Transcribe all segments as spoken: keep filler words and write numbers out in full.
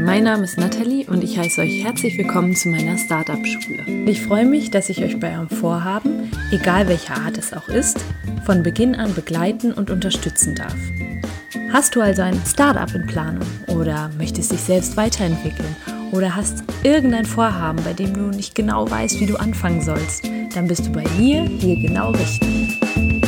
Mein Name ist Nathalie und ich heiße euch herzlich willkommen zu meiner Startup-Schule. Ich freue mich, dass ich euch bei eurem Vorhaben, egal welcher Art es auch ist, von Beginn an begleiten und unterstützen darf. Hast du also ein Startup in Planung oder möchtest dich selbst weiterentwickeln oder hast irgendein Vorhaben, bei dem du nicht genau weißt, wie du anfangen sollst, dann bist du bei mir hier genau richtig.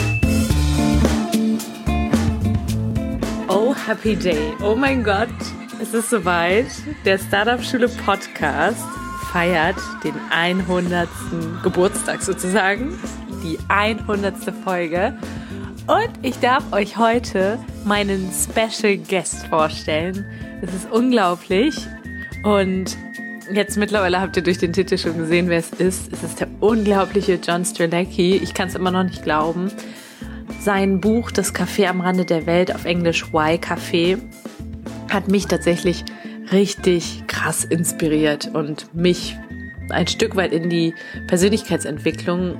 Oh, happy day. Oh mein Gott, es ist soweit. Der Startup-Schule Podcast feiert den hundertsten Geburtstag sozusagen, die hundertste Folge. Und ich darf euch heute meinen Special Guest vorstellen. Es ist unglaublich. Und jetzt mittlerweile habt ihr durch den Titel schon gesehen, wer es ist. Es ist der unglaubliche John Strelecky. Ich kann es immer noch nicht glauben. Sein Buch Das Café am Rande der Welt, auf Englisch Why Café, hat mich tatsächlich richtig krass inspiriert und mich ein Stück weit in die Persönlichkeitsentwicklung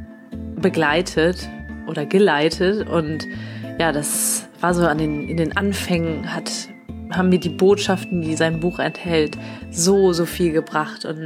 begleitet oder geleitet. Und ja, das war so an den, in den Anfängen, hat, haben mir die Botschaften, die sein Buch enthält, so, so viel gebracht. Und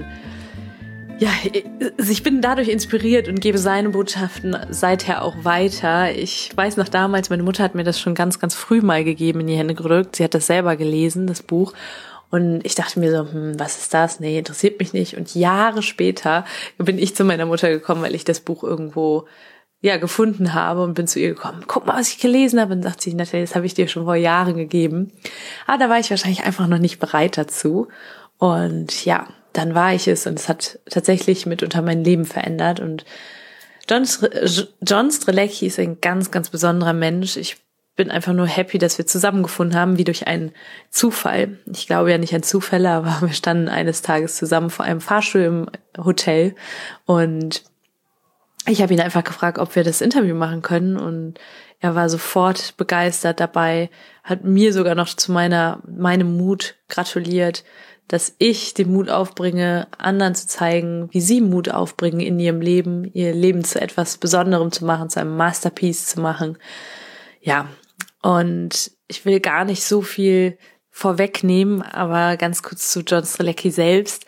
ja, ich bin dadurch inspiriert und gebe seine Botschaften seither auch weiter. Ich weiß noch damals, meine Mutter hat mir das schon ganz, ganz früh mal gegeben, in die Hände gedrückt. Sie hat das selber gelesen, das Buch. Und ich dachte mir so, hm, was ist das? Nee, interessiert mich nicht. Und Jahre später bin ich zu meiner Mutter gekommen, weil ich das Buch irgendwo ja gefunden habe und bin zu ihr gekommen. Guck mal, was ich gelesen habe. Und sagt sie, Nathalie, das habe ich dir schon vor Jahren gegeben. Aber da war ich wahrscheinlich einfach noch nicht bereit dazu. Und ja, dann war ich es und es hat tatsächlich mitunter mein Leben verändert. Und John, John Strelecky ist ein ganz, ganz besonderer Mensch. Ich bin einfach nur happy, dass wir zusammengefunden haben, wie durch einen Zufall. Ich glaube ja nicht an Zufälle, aber wir standen eines Tages zusammen vor einem Fahrstuhl im Hotel und ich habe ihn einfach gefragt, ob wir das Interview machen können, und er war sofort begeistert dabei, hat mir sogar noch zu meiner meinem Mut gratuliert, dass ich den Mut aufbringe, anderen zu zeigen, wie sie Mut aufbringen in ihrem Leben, ihr Leben zu etwas Besonderem zu machen, zu einem Masterpiece zu machen. Ja, und ich will gar nicht so viel vorwegnehmen, aber ganz kurz zu John Strelecky selbst.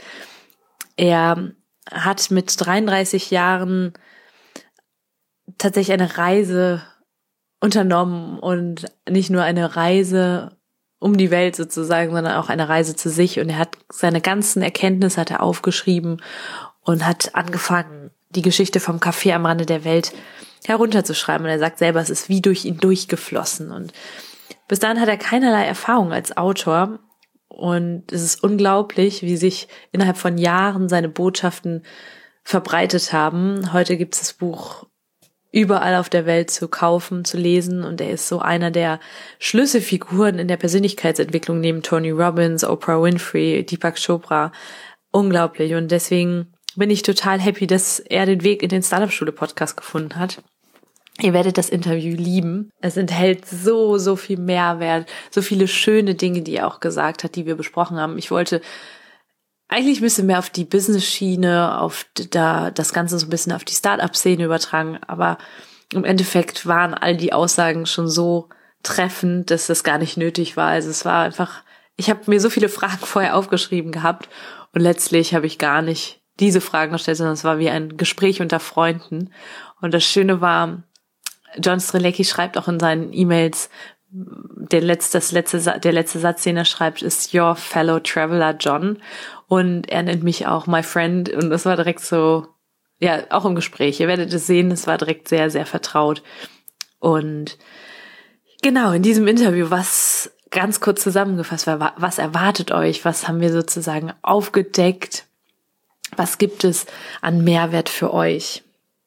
Er hat mit dreiunddreißig Jahren tatsächlich eine Reise unternommen, und nicht nur eine Reise um die Welt sozusagen, sondern auch eine Reise zu sich. Und er hat seine ganzen Erkenntnisse hat er aufgeschrieben und hat angefangen, die Geschichte vom Café am Rande der Welt herunterzuschreiben. Und er sagt selber, es ist wie durch ihn durchgeflossen. Und bis dahin hat er keinerlei Erfahrung als Autor. Und es ist unglaublich, wie sich innerhalb von Jahren seine Botschaften verbreitet haben. Heute gibt es das Buch überall auf der Welt zu kaufen, zu lesen, und er ist so einer der Schlüsselfiguren in der Persönlichkeitsentwicklung neben Tony Robbins, Oprah Winfrey, Deepak Chopra. Unglaublich, und deswegen bin ich total happy, dass er den Weg in den Startup-Schule-Podcast gefunden hat. Ihr werdet das Interview lieben. Es enthält so, so viel Mehrwert, so viele schöne Dinge, die er auch gesagt hat, die wir besprochen haben. Ich wollte eigentlich ein bisschen mehr auf die Business-Schiene, auf da das Ganze so ein bisschen auf die Start-up-Szene übertragen, aber im Endeffekt waren all die Aussagen schon so treffend, dass das gar nicht nötig war. Also es war einfach, ich habe mir so viele Fragen vorher aufgeschrieben gehabt, und letztlich habe ich gar nicht diese Fragen gestellt, sondern es war wie ein Gespräch unter Freunden. Und das Schöne war, John Strelecky schreibt auch in seinen E-Mails, der letzte, das letzte, der letzte Satz, den er schreibt, ist Your fellow traveler John. Und er nennt mich auch my friend. Und das war direkt so, ja, auch im Gespräch. Ihr werdet es sehen, es war direkt sehr, sehr vertraut. Und genau, in diesem Interview, was ganz kurz zusammengefasst war, was erwartet euch? Was haben wir sozusagen aufgedeckt? Was gibt es an Mehrwert für euch?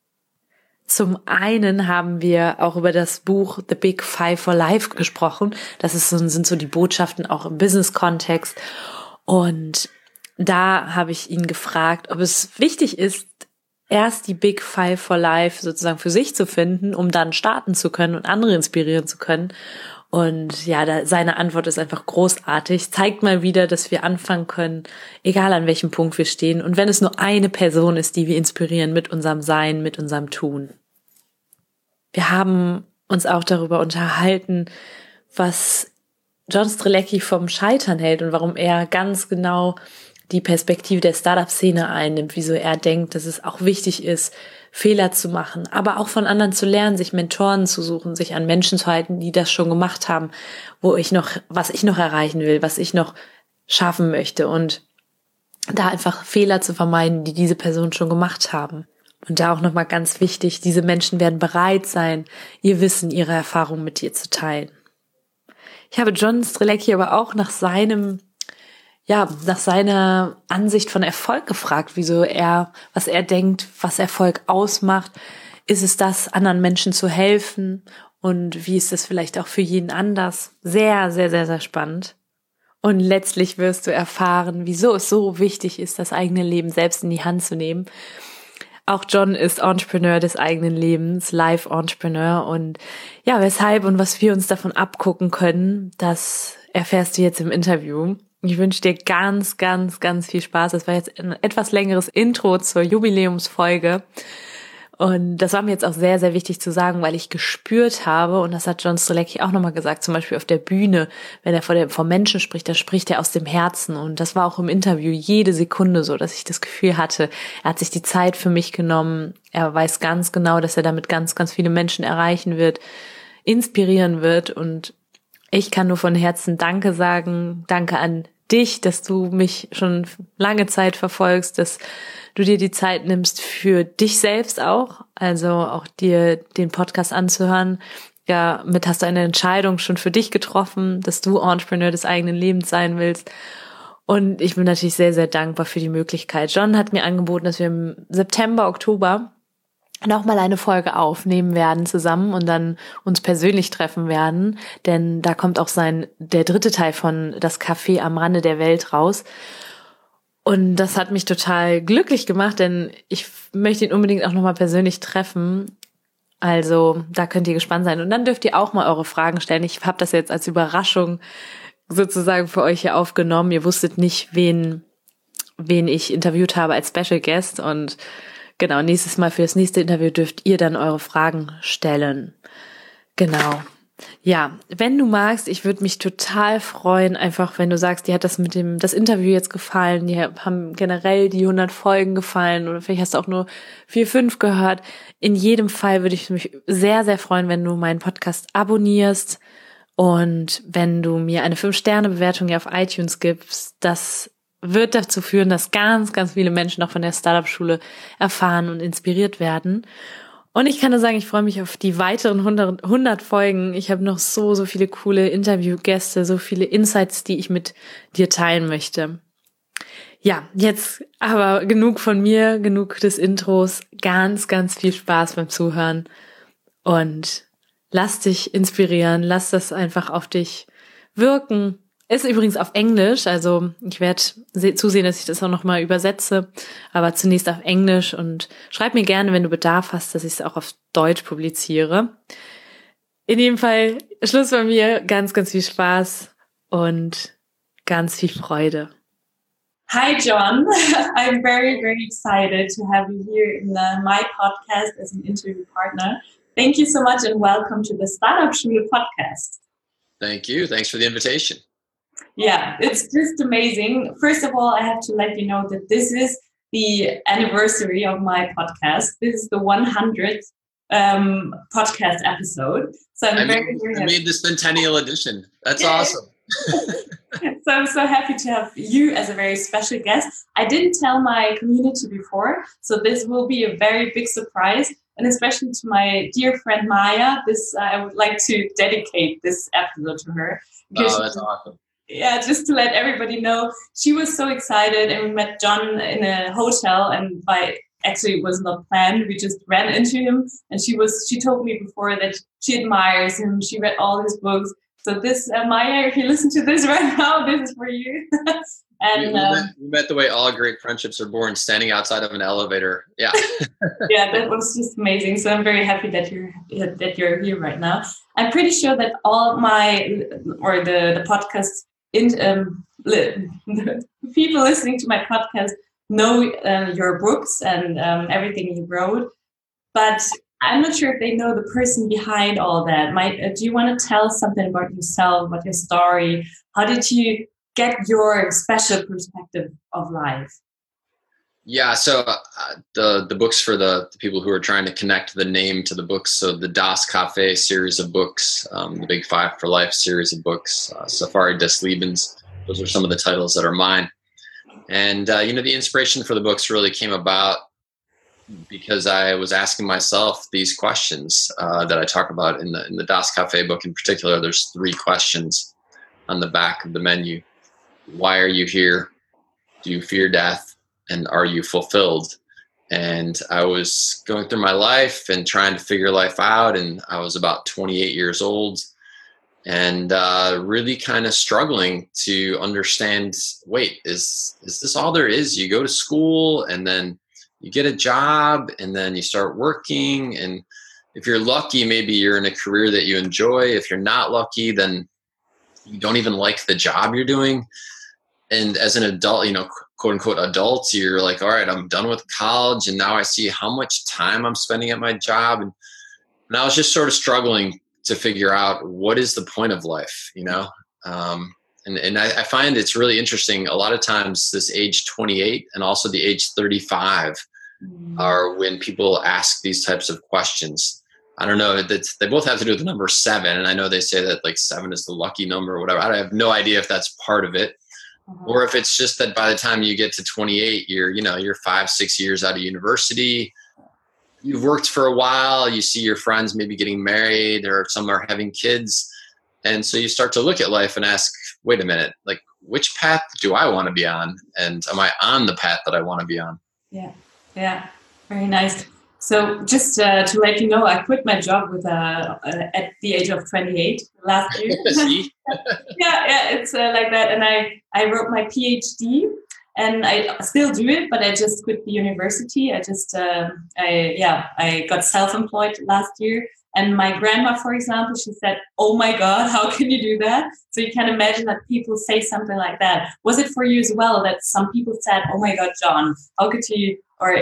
Zum einen haben wir auch über das Buch The Big Five for Life gesprochen. Das ist so, sind so die Botschaften auch im Business-Kontext. Und da habe ich ihn gefragt, ob es wichtig ist, erst die Big Five for Life sozusagen für sich zu finden, um dann starten zu können und andere inspirieren zu können. Und ja, da, seine Antwort ist einfach großartig. Zeigt mal wieder, dass wir anfangen können, egal an welchem Punkt wir stehen. Und wenn es nur eine Person ist, die wir inspirieren mit unserem Sein, mit unserem Tun. Wir haben uns auch darüber unterhalten, was John Strzelecki vom Scheitern hält und warum er ganz genau die Perspektive der Startup-Szene einnimmt, wieso er denkt, dass es auch wichtig ist, Fehler zu machen, aber auch von anderen zu lernen, sich Mentoren zu suchen, sich an Menschen zu halten, die das schon gemacht haben, wo ich noch, was ich noch erreichen will, was ich noch schaffen möchte und da einfach Fehler zu vermeiden, die diese Personen schon gemacht haben. Und da auch nochmal ganz wichtig, diese Menschen werden bereit sein, ihr Wissen, ihre Erfahrungen mit dir zu teilen. Ich habe John Strzelecki aber auch nach seinem ja, nach seiner Ansicht von Erfolg gefragt, wieso er, was er denkt, was Erfolg ausmacht. Ist es das, anderen Menschen zu helfen? Und wie ist es vielleicht auch für jeden anders? Sehr, sehr, sehr, sehr spannend. Und letztlich wirst du erfahren, wieso es so wichtig ist, das eigene Leben selbst in die Hand zu nehmen. Auch John ist Entrepreneur des eigenen Lebens, Life-Entrepreneur. Und ja, weshalb und was wir uns davon abgucken können, das erfährst du jetzt im Interview. Ich wünsche dir ganz, ganz, ganz viel Spaß. Das war jetzt ein etwas längeres Intro zur Jubiläumsfolge. Und das war mir jetzt auch sehr, sehr wichtig zu sagen, weil ich gespürt habe, und das hat John Strzelecki auch nochmal gesagt, zum Beispiel auf der Bühne, wenn er vor, der, vor Menschen spricht, dann spricht er aus dem Herzen. Und das war auch im Interview jede Sekunde so, dass ich das Gefühl hatte, er hat sich die Zeit für mich genommen. Er weiß ganz genau, dass er damit ganz, ganz viele Menschen erreichen wird, inspirieren wird. Und ich kann nur von Herzen Danke sagen. Danke an dich, dass du mich schon lange Zeit verfolgst, dass du dir die Zeit nimmst für dich selbst auch, also auch dir den Podcast anzuhören. Ja, mit hast du eine Entscheidung schon für dich getroffen, dass du Entrepreneur des eigenen Lebens sein willst. Und ich bin natürlich sehr, sehr dankbar für die Möglichkeit. John hat mir angeboten, dass wir im September, Oktober nochmal eine Folge aufnehmen werden zusammen und dann uns persönlich treffen werden, denn da kommt auch sein, der dritte Teil von Das Café am Rande der Welt raus. Und das hat mich total glücklich gemacht, denn ich möchte ihn unbedingt auch nochmal persönlich treffen. Also da könnt ihr gespannt sein. Und dann dürft ihr auch mal eure Fragen stellen. Ich habe das jetzt als Überraschung sozusagen für euch hier aufgenommen. Ihr wusstet nicht, wen, wen ich interviewt habe als Special Guest und genau, nächstes Mal für das nächste Interview dürft ihr dann eure Fragen stellen. Genau. Ja, wenn du magst, ich würde mich total freuen, einfach wenn du sagst, dir hat das mit dem das Interview jetzt gefallen, dir haben generell die hundert Folgen gefallen oder vielleicht hast du auch nur vier, fünf gehört. In jedem Fall würde ich mich sehr, sehr freuen, wenn du meinen Podcast abonnierst und wenn du mir eine fünf Sterne Bewertung hier auf iTunes gibst. Das wird dazu führen, dass ganz, ganz viele Menschen auch von der Startup-Schule erfahren und inspiriert werden. Und ich kann nur sagen, ich freue mich auf die weiteren hundert, hundert Folgen. Ich habe noch so, so viele coole Interviewgäste, so viele Insights, die ich mit dir teilen möchte. Ja, jetzt aber genug von mir, genug des Intros. Ganz, ganz viel Spaß beim Zuhören. Und lass dich inspirieren, lass das einfach auf dich wirken. Ist übrigens auf Englisch, also ich werde zusehen, dass ich das auch nochmal übersetze, aber zunächst auf Englisch und schreib mir gerne, wenn du Bedarf hast, dass ich es auch auf Deutsch publiziere. In jedem Fall Schluss bei mir, ganz, ganz viel Spaß und ganz viel Freude. Hi, John. I'm very, very excited to have you here in the, my podcast as an interview partner. Thank you so much and welcome to the Startup Schule podcast. Thank you. Thanks for the invitation. Yeah, it's just amazing. First of all, I have to let you know that this is the anniversary of my podcast. This is the one hundredth um, podcast episode. So I'm I very, made, very I happy. made the centennial edition. That's awesome. So I'm so happy to have you as a very special guest. I didn't tell my community before, so this will be a very big surprise. And especially to my dear friend Maya, this uh, I would like to dedicate this episode to her. Oh, that's awesome. Yeah, just to let everybody know, she was so excited, and we met John in a hotel, and by actually it was not planned. We just ran into him, and she was she told me before that she admires him. She read all his books. So this, uh, Maya, if you listen to this right now, this is for you. And we, we, um, met, we met the way all great friendships are born, standing outside of an elevator. Yeah. Yeah, that was just amazing. So I'm very happy that you're that you're here right now. I'm pretty sure that all my or the the podcast in um li- people listening to my podcast know uh, your books and um, everything you wrote. But I'm not sure if they know the person behind all that. Might uh, do you want to tell something about yourself, about your story? How did you get your special perspective of life? Yeah, so uh, the the books for the, the people who are trying to connect the name to the books. So the Das Cafe series of books, um, the Big Five for Life series of books, uh, Safari des Lebens. Those are some of the titles that are mine. And uh, you know, the inspiration for the books really came about because I was asking myself these questions uh, that I talk about in the in the Das Cafe book in particular. There's three questions on the back of the menu. Why are you here? Do you fear death? And are you fulfilled? And I was going through my life and trying to figure life out. And I was about twenty-eight years old and uh, really kind of struggling to understand, wait, is, is this all there is? You go to school and then you get a job and then you start working. And if you're lucky, maybe you're in a career that you enjoy. If you're not lucky, then you don't even like the job you're doing. And as an adult, you know, quote unquote adult, you're like, all right, I'm done with college. And now I see how much time I'm spending at my job. And, and I was just sort of struggling to figure out what is the point of life, you know? Um, and and I, I find it's really interesting. A lot of times this age twenty-eight and also the age thirty-five mm. are when people ask these types of questions. I don't know, that's, they both have to do with the number seven. And I know they say that like seven is the lucky number or whatever. I have no idea if that's part of it. Or if it's just that by the time you get to twenty-eight, you're, you know, you're five, six years out of university. You've worked for a while. You see your friends maybe getting married or some are having kids. And so you start to look at life and ask, wait a minute, like which path do I want to be on? And am I on the path that I want to be on? Yeah. Yeah. Very nice. So just uh, to let you know, I quit my job with uh, uh, at the age of twenty-eight last year. See? yeah, yeah, it's uh, like that. And I, I wrote my PhD, and I still do it, but I just quit the university. I just, uh, I yeah, I got self-employed last year. And my grandma, for example, she said, "Oh my God, how can you do that?" So you can imagine that people say something like that. Was it for you as well that some people said, "Oh my God, John, how could you?" Or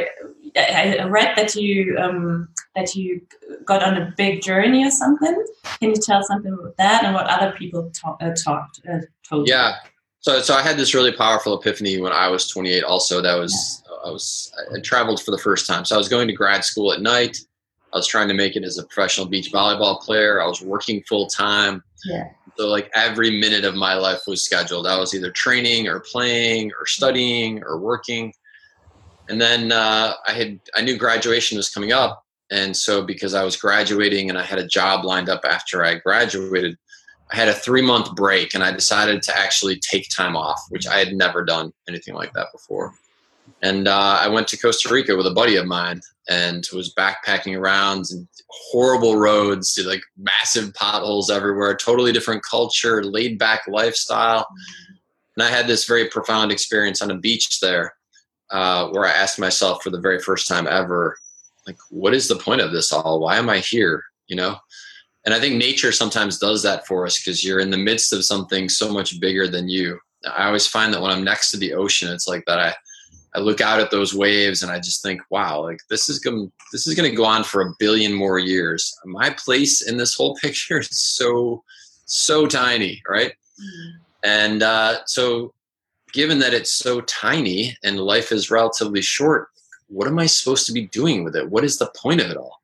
I read that you um, that you got on a big journey or something. Can you tell something about that and what other people talk, uh, talked uh, told you? Yeah. So so I had this really powerful epiphany when I was twenty-eight. Also, that was yeah. I was I traveled for the first time. So I was going to grad school at night. I was trying to make it as a professional beach volleyball player. I was working full time. Yeah. So like every minute of my life was scheduled. I was either training or playing or studying or working. And then uh, I had I knew graduation was coming up. And so because I was graduating and I had a job lined up after I graduated, I had a three month break and I decided to actually take time off, which I had never done anything like that before. And uh, I went to Costa Rica with a buddy of mine and was backpacking around and horrible roads, like massive potholes everywhere, totally different culture, laid back lifestyle. And I had this very profound experience on a beach there uh, where I asked myself for the very first time ever, like, what is the point of this all? Why am I here? You know? And I think nature sometimes does that for us because you're in the midst of something so much bigger than you. I always find that when I'm next to the ocean, it's like that I I look out at those waves and I just think, wow, like this is going this is going to go on for a billion more years. My place in this whole picture is so, so tiny, right? Mm-hmm. And uh, so given that it's so tiny and life is relatively short, what am I supposed to be doing with it? What is the point of it all?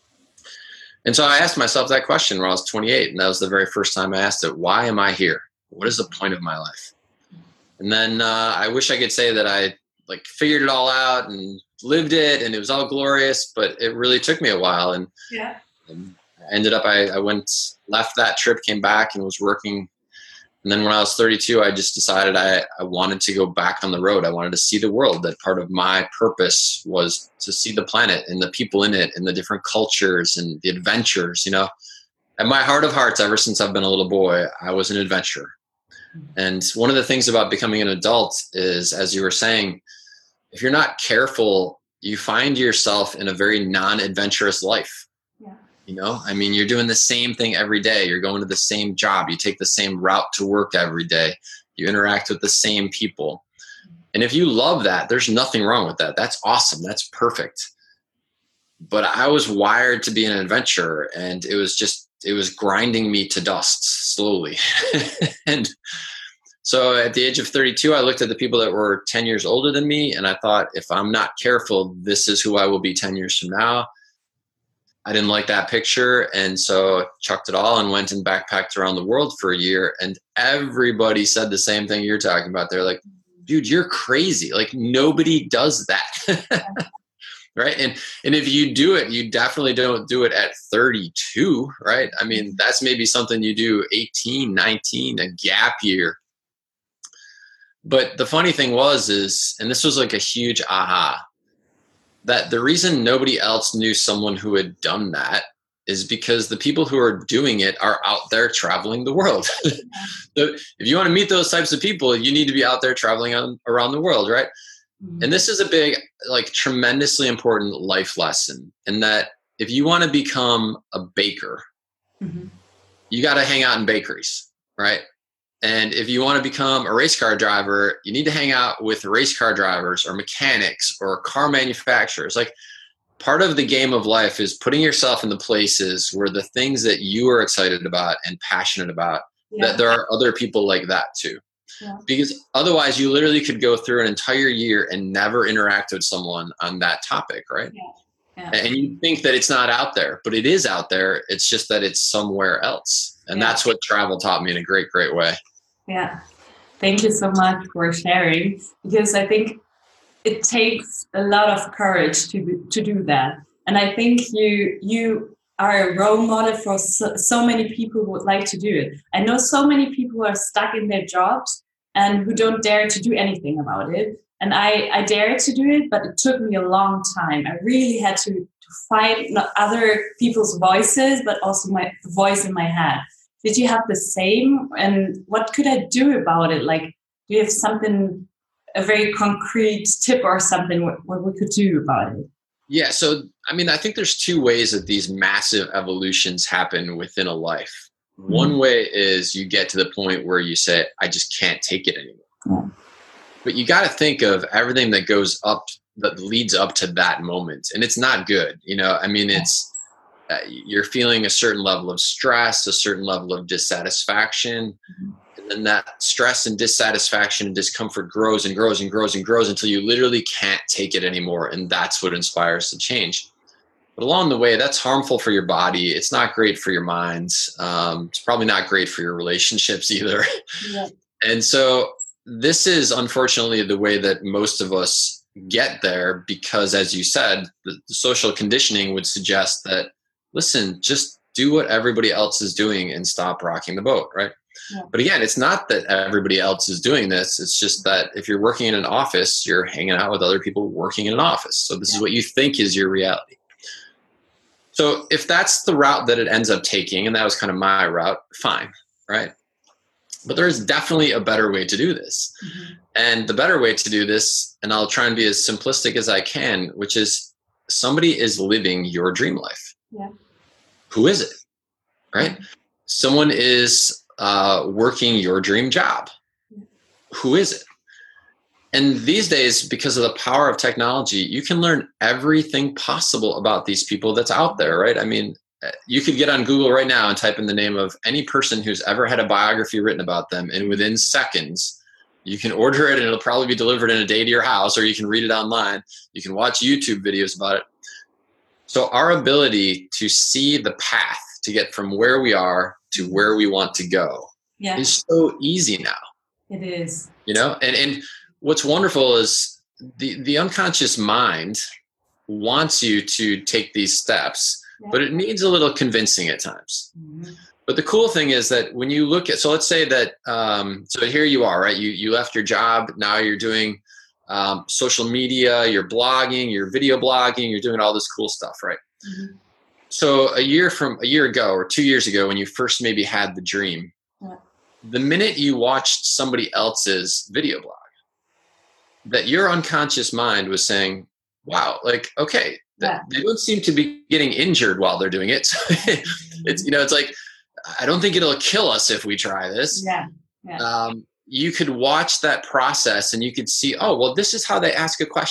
And so I asked myself that question when I was twenty-eight, and that was the very first time I asked it. Why am I here? What is the point of my life? And then uh, I wish I could say that I like figured it all out and lived it and it was all glorious, but it really took me a while. And, yeah. and I ended up, I, I went, left that trip, came back and was working. And then when I was thirty-two, I just decided I, I wanted to go back on the road. I wanted to see the world. That part of my purpose was to see the planet and the people in it and the different cultures and the adventures, you know. At my heart of hearts, ever since I've been a little boy, I was an adventurer. And one of the things about becoming an adult is, as you were saying, if you're not careful, you find yourself in a very non-adventurous life. Yeah. You know, I mean, you're doing the same thing every day. You're going to the same job. You take the same route to work every day. You interact with the same people. And if you love that, there's nothing wrong with that. That's awesome. That's perfect. but I was wired to be an adventurer, and it was just, it was grinding me to dust slowly. And so at the age of thirty-two, I looked at the people that were ten years older than me, and I thought, if I'm not careful, this is who I will be ten years from now. I didn't like that picture, and so chucked it all and went and backpacked around the world for a year. And everybody said the same thing you're talking about. They're like, dude, you're crazy. Like, nobody does that. Right. And, and if you do it, you definitely don't do it at thirty-two, right? I mean, that's maybe something you do eighteen, nineteen, a gap year. But the funny thing was, is, and this was like a huge aha, that the reason nobody else knew someone who had done that is because the people who are doing it are out there traveling the world. So if you want to meet those types of people, you need to be out there traveling on, around the world, right? Mm-hmm. And this is a big, like, tremendously important life lesson, in that if you want to become a baker, mm-hmm. you got to hang out in bakeries, right? And if you want to become a race car driver, you need to hang out with race car drivers or mechanics or car manufacturers. Like, part of the game of life is putting yourself in the places where the things that you are excited about and passionate about, yeah. that there are other people like that too. Yeah. Because otherwise you literally could go through an entire year and never interact with someone on that topic, right? Yeah. Yeah. And you think that it's not out there, but it is out there. It's just that it's somewhere else. And yeah. that's what travel taught me in a great, great way. Yeah. Thank you so much for sharing, because I think it takes a lot of courage to to do that. And I think you you are a role model for so, so many people who would like to do it. I know so many people who are stuck in their jobs and who don't dare to do anything about it. And I, I dared to do it, but it took me a long time. I really had to, to fight not other people's voices, but also my voice in my head. Did you have the same? And what could I do about it? Like, do you have something, a very concrete tip or something what, what we could do about it? Yeah. So, I mean, I think there's two ways that these massive evolutions happen within a life. Mm-hmm. One way is you get to the point where you say, I just can't take it anymore. Yeah. But you got to think of everything that goes up, that leads up to that moment. And it's not good. You know, I mean, it's, uh, you're feeling a certain level of stress, a certain level of dissatisfaction. Mm-hmm. And then that stress and dissatisfaction and discomfort grows and grows and grows and grows until you literally can't take it anymore. And that's what inspires the change. But along the way, that's harmful for your body. It's not great for your minds. Um, it's probably not great for your relationships either. Yeah. And so this is unfortunately the way that most of us get there, because as you said, the, the social conditioning would suggest that, listen, just do what everybody else is doing and stop rocking the boat, right? Yeah. But again, it's not that everybody else is doing this. It's just that if you're working in an office, you're hanging out with other people working in an office. So this yeah. is what you think is your reality. So if that's the route that it ends up taking, and that was kind of my route, fine, right? But there is definitely a better way to do this. Mm-hmm. And the better way to do this, and I'll try and be as simplistic as I can, which is somebody is living your dream life. Yeah. Who is it, right? Mm-hmm. Someone is uh, working your dream job. Mm-hmm. Who is it? And these days, because of the power of technology, you can learn everything possible about these people that's out there, right? I mean, you could get on Google right now and type in the name of any person who's ever had a biography written about them, and within seconds, you can order it and it'll probably be delivered in a day to your house, or you can read it online. You can watch YouTube videos about it. So our ability to see the path to get from where we are to where we want to go yeah. is so easy now. It is. You know, and, and what's wonderful is the, the unconscious mind wants you to take these steps, yeah. but it needs a little convincing at times. Mm-hmm. But the cool thing is that when you look at, so let's say that, um, so here you are, right? You, you left your job. Now you're doing um, social media, you're blogging, you're video blogging, you're doing all this cool stuff, right? Mm-hmm. So a year from a year ago or two years ago, when you first maybe had the dream, yeah. the minute you watched somebody else's video blog, that your unconscious mind was saying, wow, like, okay, yeah. they don't seem to be getting injured while they're doing it. It's, you know, it's like, I don't think it'll kill us if we try this. Yeah. yeah. Um, you could watch that process and you could see, oh, well, this is how they ask a question.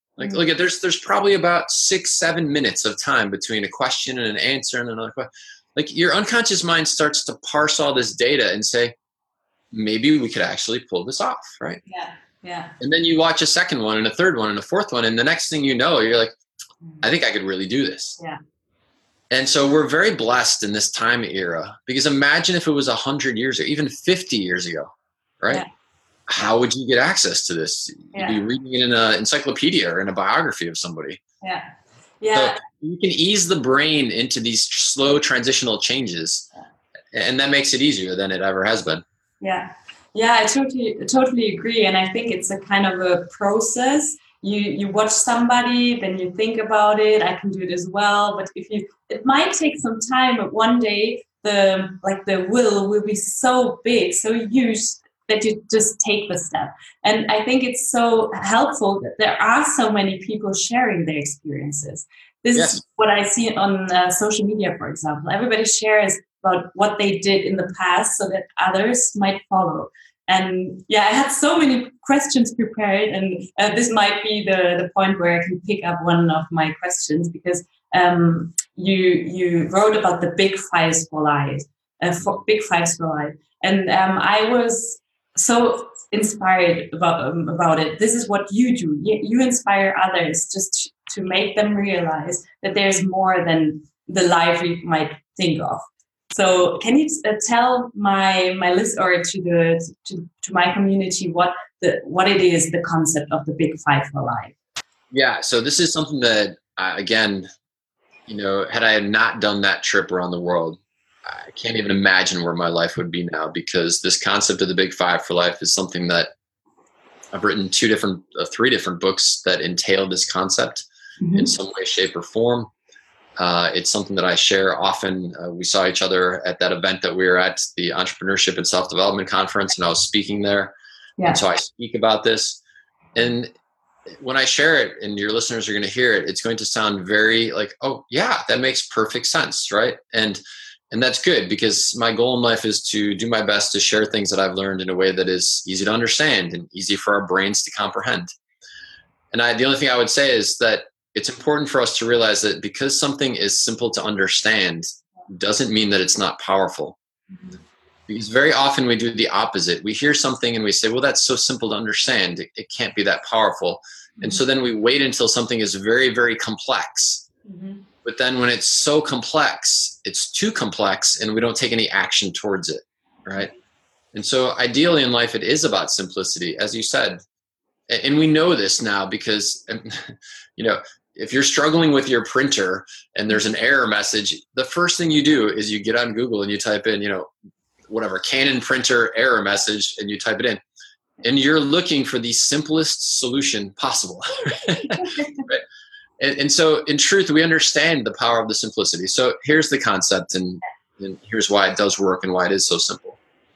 Like, look at there's there's probably about six, seven minutes of time between a question and an answer and another question. Like your unconscious mind starts to parse all this data and say, maybe we could actually pull this off, right? Yeah, yeah. And then you watch a second one and a third one and a fourth one, and the next thing you know, you're like, I think I could really do this. Yeah. And so we're very blessed in this time era, because imagine if it was one hundred years or even fifty years ago, right? Yeah. How would you get access to this? Yeah. You'd be reading it in an encyclopedia or in a biography of somebody. Yeah. Yeah. So you can ease the brain into these slow transitional changes, and that makes it easier than it ever has been. Yeah. Yeah, I totally, totally agree. And I think it's a kind of a process. You, you watch somebody, then you think about it. I can do it as well. But if you, it might take some time, but one day the, like the will will be so big, so huge that you just take the step. And I think it's so helpful that there are so many people sharing their experiences. This yes. is what I see on uh, social media, for example. Everybody shares about what they did in the past so that others might follow. And yeah, I had so many questions prepared, and uh, this might be the, the point where I can pick up one of my questions, because um, you you wrote about the big fives for life, uh, for big fives for life, and um, I was so inspired about um, about it. This is what you do. You, you inspire others just to make them realize that there's more than the life we might think of. So, can you uh, tell my my list or to the to, to my community what the what it is, the concept of the big five for life? Yeah. So this is something that uh, again, you know, had I not done that trip around the world, I can't even imagine where my life would be now, because this concept of the big five for life is something that I've written two different, uh, three different books that entail this concept mm-hmm. in some way, shape, or form. Uh, it's something that I share often. Uh, we saw each other at that event that we were at, the Entrepreneurship and Self-Development Conference, and I was speaking there. Yeah. And so I speak about this. And when I share it and your listeners are going to hear it, it's going to sound very like, oh, yeah, that makes perfect sense, right? And and that's good, because my goal in life is to do my best to share things that I've learned in a way that is easy to understand and easy for our brains to comprehend. And I, the only thing I would say is that it's important for us to realize that because something is simple to understand doesn't mean that it's not powerful. Mm-hmm. Because very often we do the opposite. We hear something and we say, well, that's so simple to understand. It, it can't be that powerful. Mm-hmm. And so then we wait until something is very, very complex. Mm-hmm. But then when it's so complex, it's too complex and we don't take any action towards it, right? And so ideally in life, it is about simplicity, as you said. And we know this now because, you know, if you're struggling with your printer and there's an error message, the first thing you do is you get on Google and you type in, you know, whatever, Canon printer error message, and you type it in. And you're looking for the simplest solution possible. Right? And, and so in truth, we understand the power of the simplicity. So here's the concept, and, and here's why it does work and why it is so simple.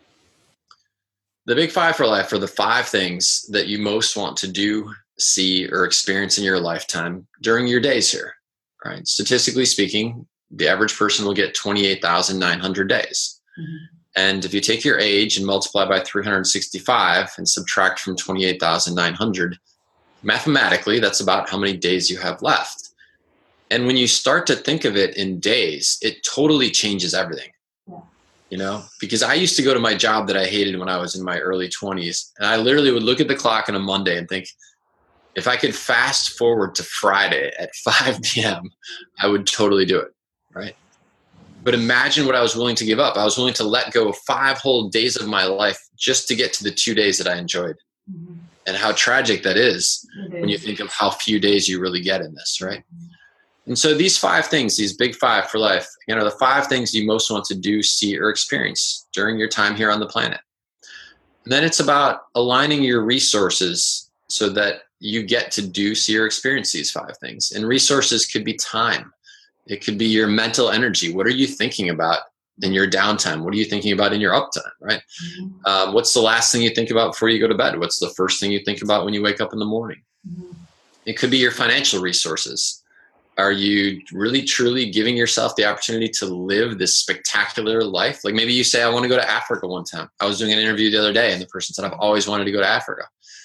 The big five for life are the five things that you most want to do, see, or experience in your lifetime during your days here. Right? Statistically speaking, the average person will get twenty-eight thousand nine hundred days. Mm-hmm. And if you take your age and multiply by three hundred sixty-five and subtract from twenty-eight thousand nine hundred, mathematically, that's about how many days you have left. And when you start to think of it in days, it totally changes everything. Yeah. You know, because I used to go to my job that I hated when I was in my early twenties. And I literally would look at the clock on a Monday and think, if I could fast forward to Friday at five p.m., I would totally do it. Right. But imagine what I was willing to give up. I was willing to let go of five whole days of my life just to get to the two days that I enjoyed. Mm-hmm. And how tragic that is mm-hmm. when you think of how few days you really get in this, right? Mm-hmm. And so these five things, these big five for life, again, are the five things you most want to do, see, or experience during your time here on the planet. And then it's about aligning your resources so that you get to do, see, or experience these five things. And resources could be time. It could be your mental energy. What are you thinking about in your downtime? What are you thinking about in your uptime, right? Mm-hmm. Um, what's the last thing you think about before you go to bed? What's the first thing you think about when you wake up in the morning? Mm-hmm. It could be your financial resources. Are you really, truly giving yourself the opportunity to live this spectacular life? Like maybe you say, I want to go to Africa one time. I was doing an interview the other day and the person said, I've always wanted to go to Africa.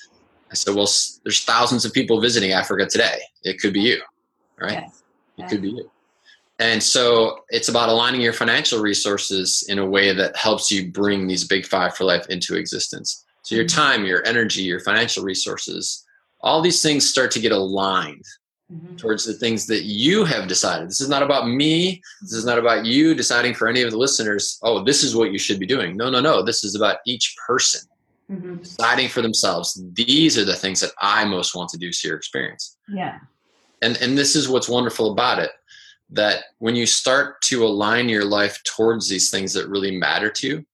I said, well, there's thousands of people visiting Africa today. It could be you, right? Yes. It Yeah. could be you. And so it's about aligning your financial resources in a way that helps you bring these big five for life into existence. So your time, your energy, your financial resources, all these things start to get aligned mm-hmm. towards the things that you have decided. This is not about me. This is not about you deciding for any of the listeners, oh, this is what you should be doing. No, no, no. This is about each person mm-hmm. deciding for themselves. These are the things that I most want to do to your experience. Yeah. And, and this is what's wonderful about it, that when you start to align your life towards these things that really matter to you,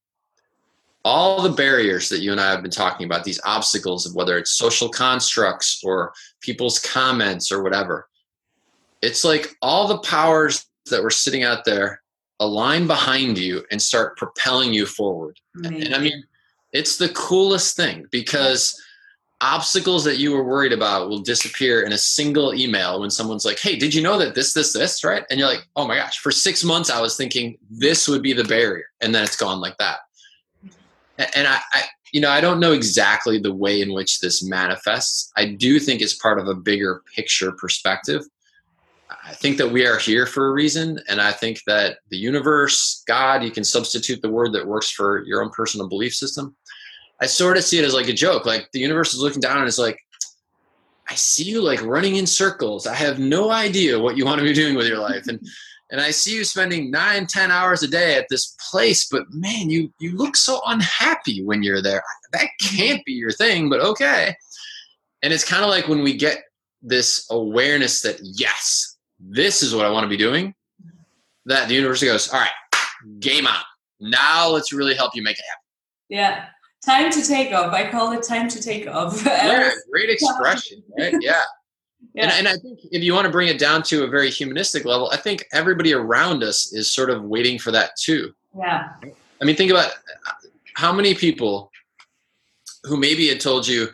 all the barriers that you and I have been talking about, these obstacles of whether it's social constructs or people's comments or whatever, it's like all the powers that were sitting out there align behind you and start propelling you forward. Amazing. And I mean, it's the coolest thing, because obstacles that you were worried about will disappear in a single email when someone's like, hey, did you know that this, this, this, right? And you're like, oh my gosh, for six months I was thinking this would be the barrier. And then it's gone like that. And I, I, you know, I don't know exactly the way in which this manifests. I do think it's part of a bigger picture perspective. I think that we are here for a reason. And I think that the universe, God, you can substitute the word that works for your own personal belief system. I sort of see it as like a joke. Like the universe is looking down and it's like, I see you like running in circles. I have no idea what you want to be doing with your life. And And I see you spending nine, ten hours a day at this place, but man, you you look so unhappy when you're there. That can't be your thing, but okay. And it's kind of like when we get this awareness that, yes, this is what I want to be doing, that the universe goes, all right, game on. Now let's really help you make it happen. Yeah. Time to take off. I call it time to take off. Yeah, great expression, right? Yeah. Yeah. And, and I think if you want to bring it down to a very humanistic level, I think everybody around us is sort of waiting for that too. Yeah. I mean, think about how many people who maybe had told you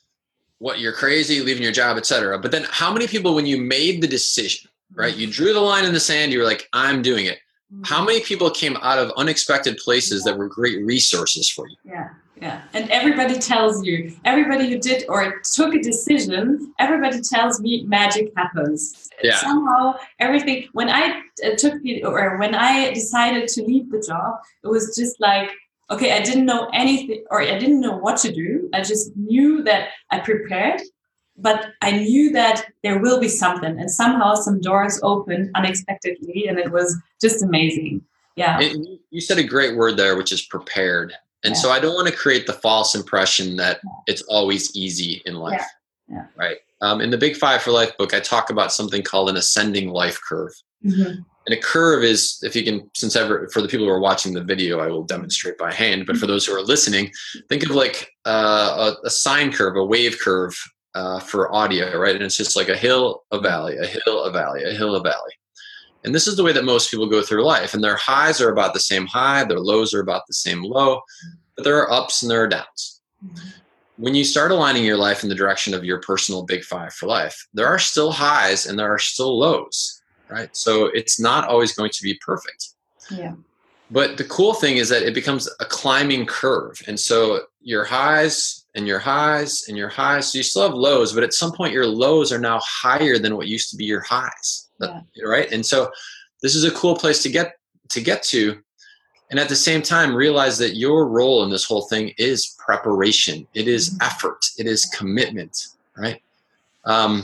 what you're crazy, leaving your job, et cetera. But then how many people, when you made the decision, right, you drew the line in the sand, you were like, I'm doing it. Mm-hmm. How many people came out of unexpected places yeah. that were great resources for you? Yeah. Yeah. And everybody tells you, everybody who did or took a decision, everybody tells me magic happens. Yeah. Somehow everything, when I uh, took the, or when I decided to leave the job, it was just like, okay, I didn't know anything, or I didn't know what to do. I just knew that I prepared, but I knew that there will be something, and somehow some doors opened unexpectedly, and it was just amazing. Yeah. And you said a great word there, which is prepared. And yeah. so I don't want to create the false impression that yeah. it's always easy in life, yeah. Yeah. right? Um, in the Big Five for Life book, I talk about something called an ascending life curve. Mm-hmm. And a curve is, if you can, since ever, for the people who are watching the video, I will demonstrate by hand. But for those who are listening, think of like uh, a, a sine curve, a wave curve uh, for audio, right? And it's just like a hill, a valley, a hill, a valley, a hill, a valley. And this is the way that most people go through life. And their highs are about the same high. Their lows are about the same low. But there are ups and there are downs. Mm-hmm. When you start aligning your life in the direction of your personal Big Five for Life, there are still highs and there are still lows, right? So it's not always going to be perfect. Yeah. But the cool thing is that it becomes a climbing curve. And so your highs and your highs and your highs, so you still have lows, but at some point your lows are now higher than what used to be your highs. Yeah. Right. And so this is a cool place to get to get to. And at the same time, realize that your role in this whole thing is preparation. It is mm-hmm. effort. It is commitment. Right. Um,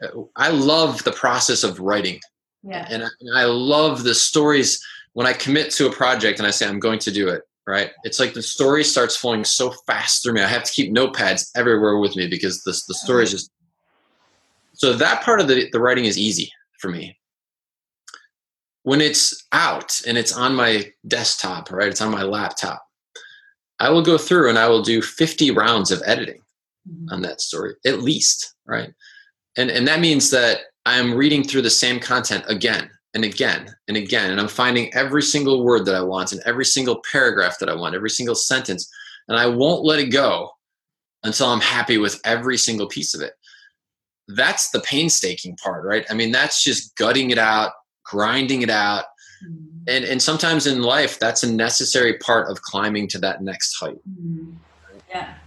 I love the process of writing. Yeah. And I, and I love the stories when I commit to a project and I say, I'm going to do it. Right. It's like the story starts flowing so fast through me. I have to keep notepads everywhere with me because the, the story is just. So that part of the, the writing is easy for me. When it's out and it's on my desktop, right, it's on my laptop, I will go through and I will do fifty rounds of editing mm-hmm. on that story, at least, right? And and that means that I'm reading through the same content again and again and again, and I'm finding every single word that I want and every single paragraph that I want, every single sentence, and I won't let it go until I'm happy with every single piece of it. That's the painstaking part, right? I mean, that's just gutting it out, grinding it out. Mm-hmm. And and sometimes in life, that's a necessary part of climbing to that next height. Mm-hmm. Yeah.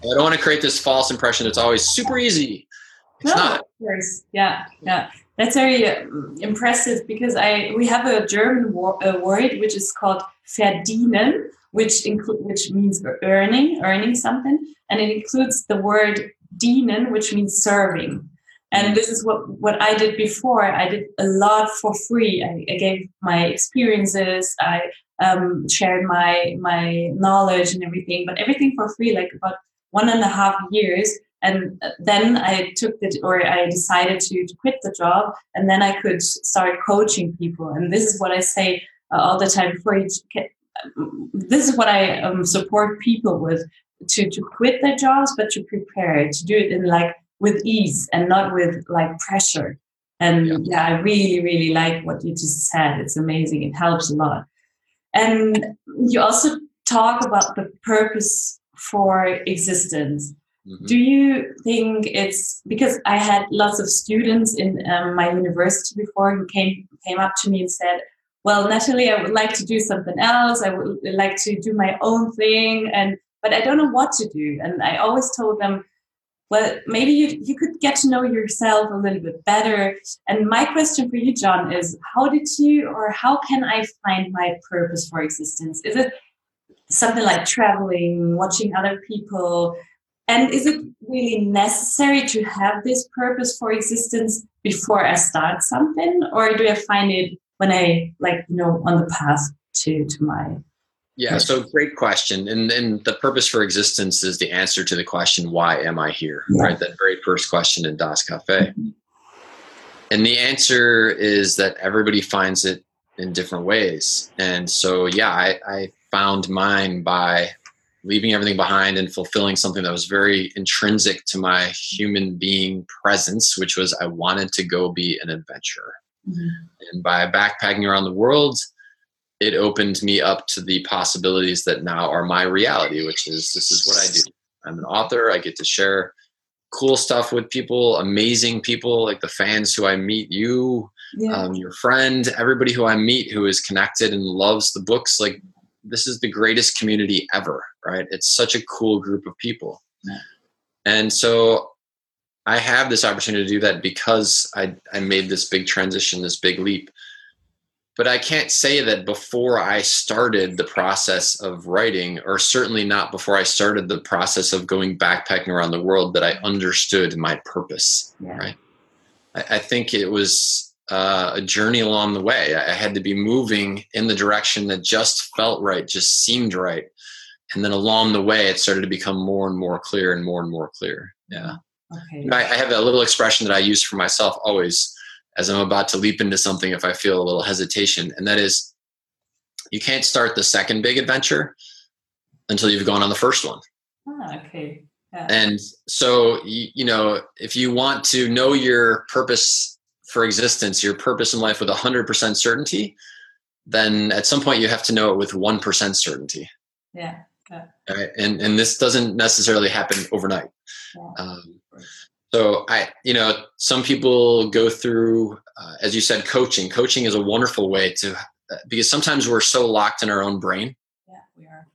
I don't want to create this false impression it's always super easy. It's no, not. Of course. Yeah, yeah. That's very um, impressive because I we have a German wo- a word which is called verdienen, which include which means earning, earning something, and it includes the word dienen, which means serving. And this is what, what I did before. I did a lot for free. I, I gave my experiences. I um, shared my my knowledge and everything, but everything for free, like about one and a half years. And then I took it, or I decided to, to quit the job, and then I could start coaching people. And this is what I say uh, all the time. Before you get, this is what I um, support people with: to to quit their jobs, but to prepare to do it in like with ease and not with like pressure. And yeah. yeah, I really really like what you just said. It's amazing. It helps a lot. And you also talk about the purpose for existence. Mm-hmm. Do you think it's because I had lots of students in um, my university before who came came up to me and said, well, Natalie, I would like to do something else. I would like to do my own thing, and but I don't know what to do. And I always told them, well, maybe you you could get to know yourself a little bit better. And my question for you, John, is how did you, or how can I find my purpose for existence? Is it something like traveling, watching other people? And is it really necessary to have this purpose for existence before I start something? Or do I find it when I, like, you know, on the path to, to my... Yeah, so great question. And and the purpose for existence is the answer to the question, why am I here? Yeah. Right? That very first question in Das Cafe. Mm-hmm. And the answer is that everybody finds it in different ways. And so, yeah, I, I found mine by leaving everything behind and fulfilling something that was very intrinsic to my human being presence, which was I wanted to go be an adventurer. Mm-hmm. And by backpacking around the world, it opened me up to the possibilities that now are my reality, which is this is what I do. I'm an author. I get to share cool stuff with people, amazing people like the fans who I meet, you, yeah. um, your friend, everybody who I meet who is connected and loves the books. Like, this is the greatest community ever, right? It's such a cool group of people. Yeah. And so I have this opportunity to do that because I, I made this big transition, this big leap. But I can't say that before I started the process of writing, or certainly not before I started the process of going backpacking around the world, that I understood my purpose, yeah. right? I, I think it was uh, a journey along the way. I had to be moving in the direction that just felt right, just seemed right. And then along the way, it started to become more and more clear and more and more clear. Yeah. Okay. I, I have a little expression that I use for myself always as I'm about to leap into something if I feel a little hesitation. And that is, you can't start the second big adventure until you've gone on the first one. Ah, okay. Yeah. And so, you, you know, if you want to know your purpose for existence, your purpose in life with one hundred percent certainty, then at some point you have to know it with one percent certainty. Yeah. Yeah. Right? And, and this doesn't necessarily happen overnight. Yeah. Um, So I, you know, some people go through, uh, as you said, coaching. Coaching is a wonderful way to, uh, because sometimes we're so locked in our own brain. Yeah, we are.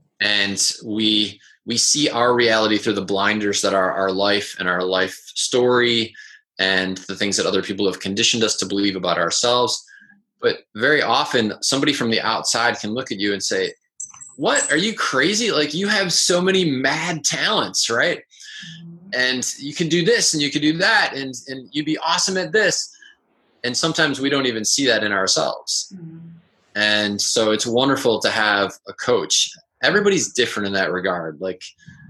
And we we see our reality through the blinders that are our life and our life story and the things that other people have conditioned us to believe about ourselves. But very often, somebody from the outside can look at you and say, "What? Are you crazy? Like, you have so many mad talents, right? And you can do this and you can do that, and, and you'd be awesome at this." And sometimes we don't even see that in ourselves. Mm-hmm. And so it's wonderful to have a coach. Everybody's different in that regard. Like,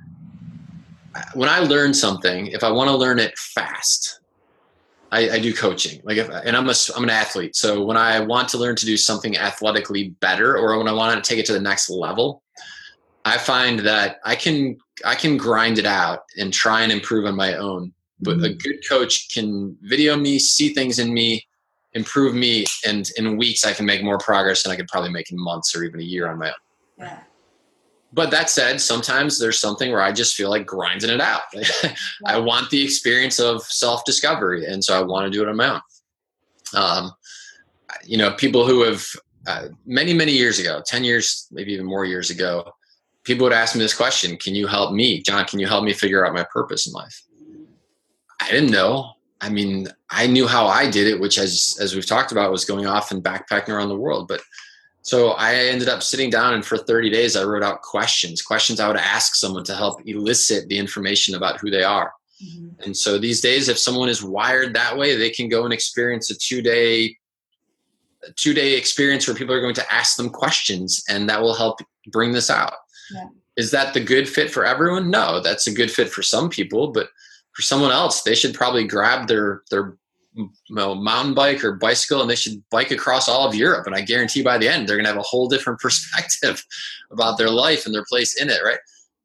when I learn something, if I want to learn it fast, I, I do coaching. Like, if, and I'm a, I'm an athlete. So when I want to learn to do something athletically better, or when I want to take it to the next level, I find that I can I can grind it out and try and improve on my own. But mm-hmm. a good coach can video me, see things in me, improve me, and in weeks I can make more progress than I could probably make in months or even a year on my own. Yeah. But that said, sometimes there's something where I just feel like grinding it out. Yeah. I want the experience of self-discovery, and so I want to do it on my own. Um, you know, people who have uh, many, many years ago, ten years, maybe even more years ago, people would ask me this question: can you help me, John? Can you help me figure out my purpose in life? I didn't know. I mean, I knew how I did it, which as, as we've talked about, was going off and backpacking around the world. But so I ended up sitting down, and for thirty days, I wrote out questions, questions I would ask someone to help elicit the information about who they are. Mm-hmm. And so these days, if someone is wired that way, they can go and experience a two day, a two day experience where people are going to ask them questions, and that will help bring this out. Yeah. Is that the good fit for everyone? No, that's a good fit for some people, but for someone else, they should probably grab their, their you know, mountain bike or bicycle, and they should bike across all of Europe. And I guarantee by the end, they're going to have a whole different perspective about their life and their place in it. Right.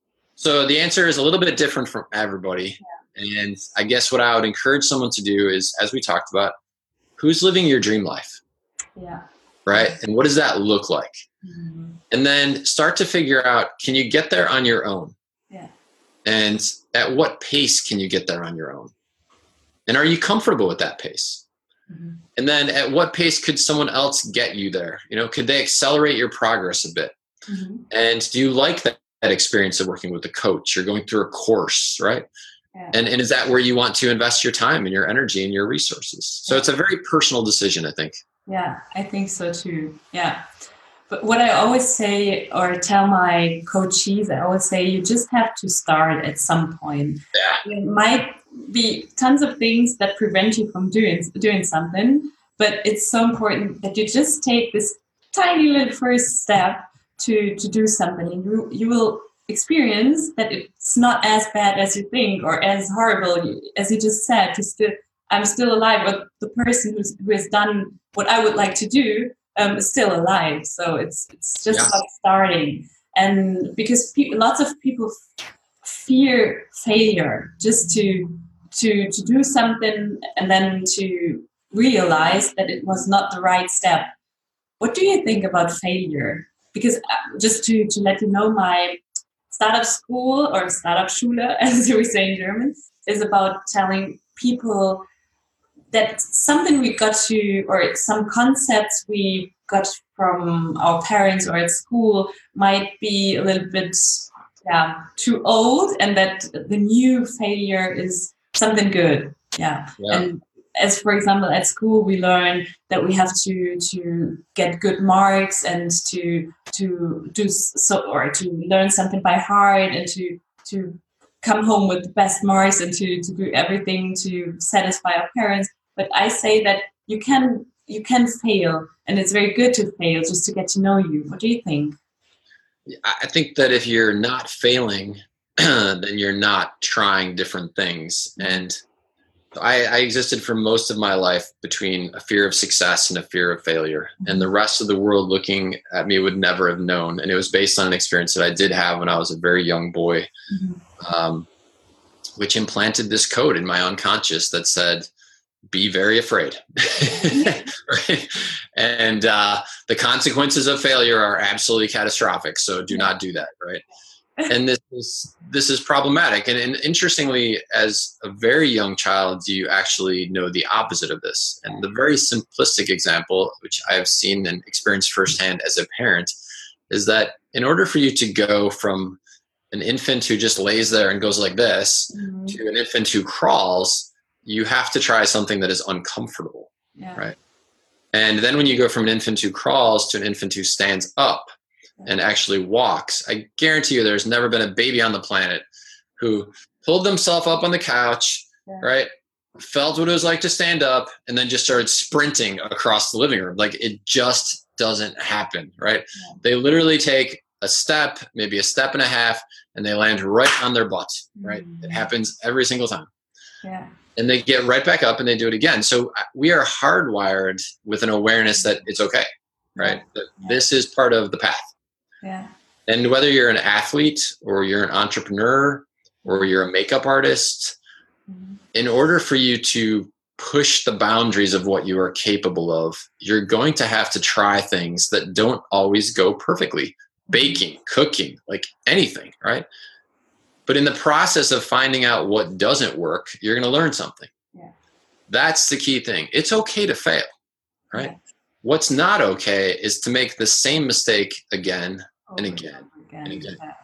So the answer is a little bit different from everybody. Yeah. And I guess what I would encourage someone to do is, as we talked about, who's living your dream life? Yeah. Right. And what does that look like? Mm-hmm. And then start to figure out, can you get there on your own? Yeah. And at what pace can you get there on your own? And are you comfortable with that pace? Mm-hmm. And then at what pace could someone else get you there? You know, could they accelerate your progress a bit? Mm-hmm. And do you like that, that experience of working with a coach? You're going through a course, right? Yeah. And, and is that where you want to invest your time and your energy and your resources? So yeah. It's a very personal decision, I think. Yeah, I think so too. Yeah. But what I always say or tell my coachees, I always say, you just have to start at some point. Yeah. There might be tons of things that prevent you from doing doing something, but it's so important that you just take this tiny little first step to, to do something. And you, you will experience that it's not as bad as you think or as horrible as you just said. To still, I'm still alive, but the person who's, who has done what I would like to do Um, is still alive. So it's it's just yeah. about starting. And because pe- lots of people f- fear failure, just to to to do something and then to realize that it was not the right step. What do you think about failure? Because uh, just to, to let you know, my startup school or startup Schule, as we say in German, is about telling people that something we got to, or some concepts we got from our parents or at school might be a little bit yeah, too old, and that the new failure is something good. Yeah. yeah. And as, for example, at school, we learn that we have to, to get good marks and to, to do so, or to learn something by heart and to, to come home with the best marks and to, to do everything to satisfy our parents. But I say that you can you can fail, and it's very good to fail just to get to know you. What do you think? I think that if you're not failing, then you're not trying different things. And I, I existed for most of my life between a fear of success and a fear of failure. Mm-hmm. And the rest of the world looking at me would never have known. And it was based on an experience that I did have when I was a very young boy, mm-hmm. um, which implanted this code in my unconscious that said, be very afraid. Right? And uh, the consequences of failure are absolutely catastrophic. So do not do that. Right. And this is, this is problematic. And, and interestingly, as a very young child, you actually know the opposite of this. And the very simplistic example, which I've seen and experienced firsthand as a parent, is that in order for you to go from an infant who just lays there and goes like this mm-hmm. to an infant who crawls, you have to try something that is uncomfortable, yeah. right? And then when you go from an infant who crawls to an infant who stands up yeah. and actually walks, I guarantee you there's never been a baby on the planet who pulled themselves up on the couch, yeah. right? Felt what it was like to stand up and then just started sprinting across the living room. Like it just doesn't happen, right? Yeah. They literally take a step, maybe a step and a half, and they land right on their butt, right? Mm-hmm. It happens every single time. Yeah. And they get right back up and they do it again. So we are hardwired with an awareness that it's okay, right? Yeah. That yeah. this is part of the path. Yeah. And whether you're an athlete or you're an entrepreneur or you're a makeup artist, mm-hmm. in order for you to push the boundaries of what you are capable of, you're going to have to try things that don't always go perfectly. Mm-hmm. Baking, cooking, like anything, right? But in the process of finding out what doesn't work, you're going to learn something. Yeah. That's the key thing. It's okay to fail, right? Yeah. What's not okay is to make the same mistake again and again, again and again. Yeah.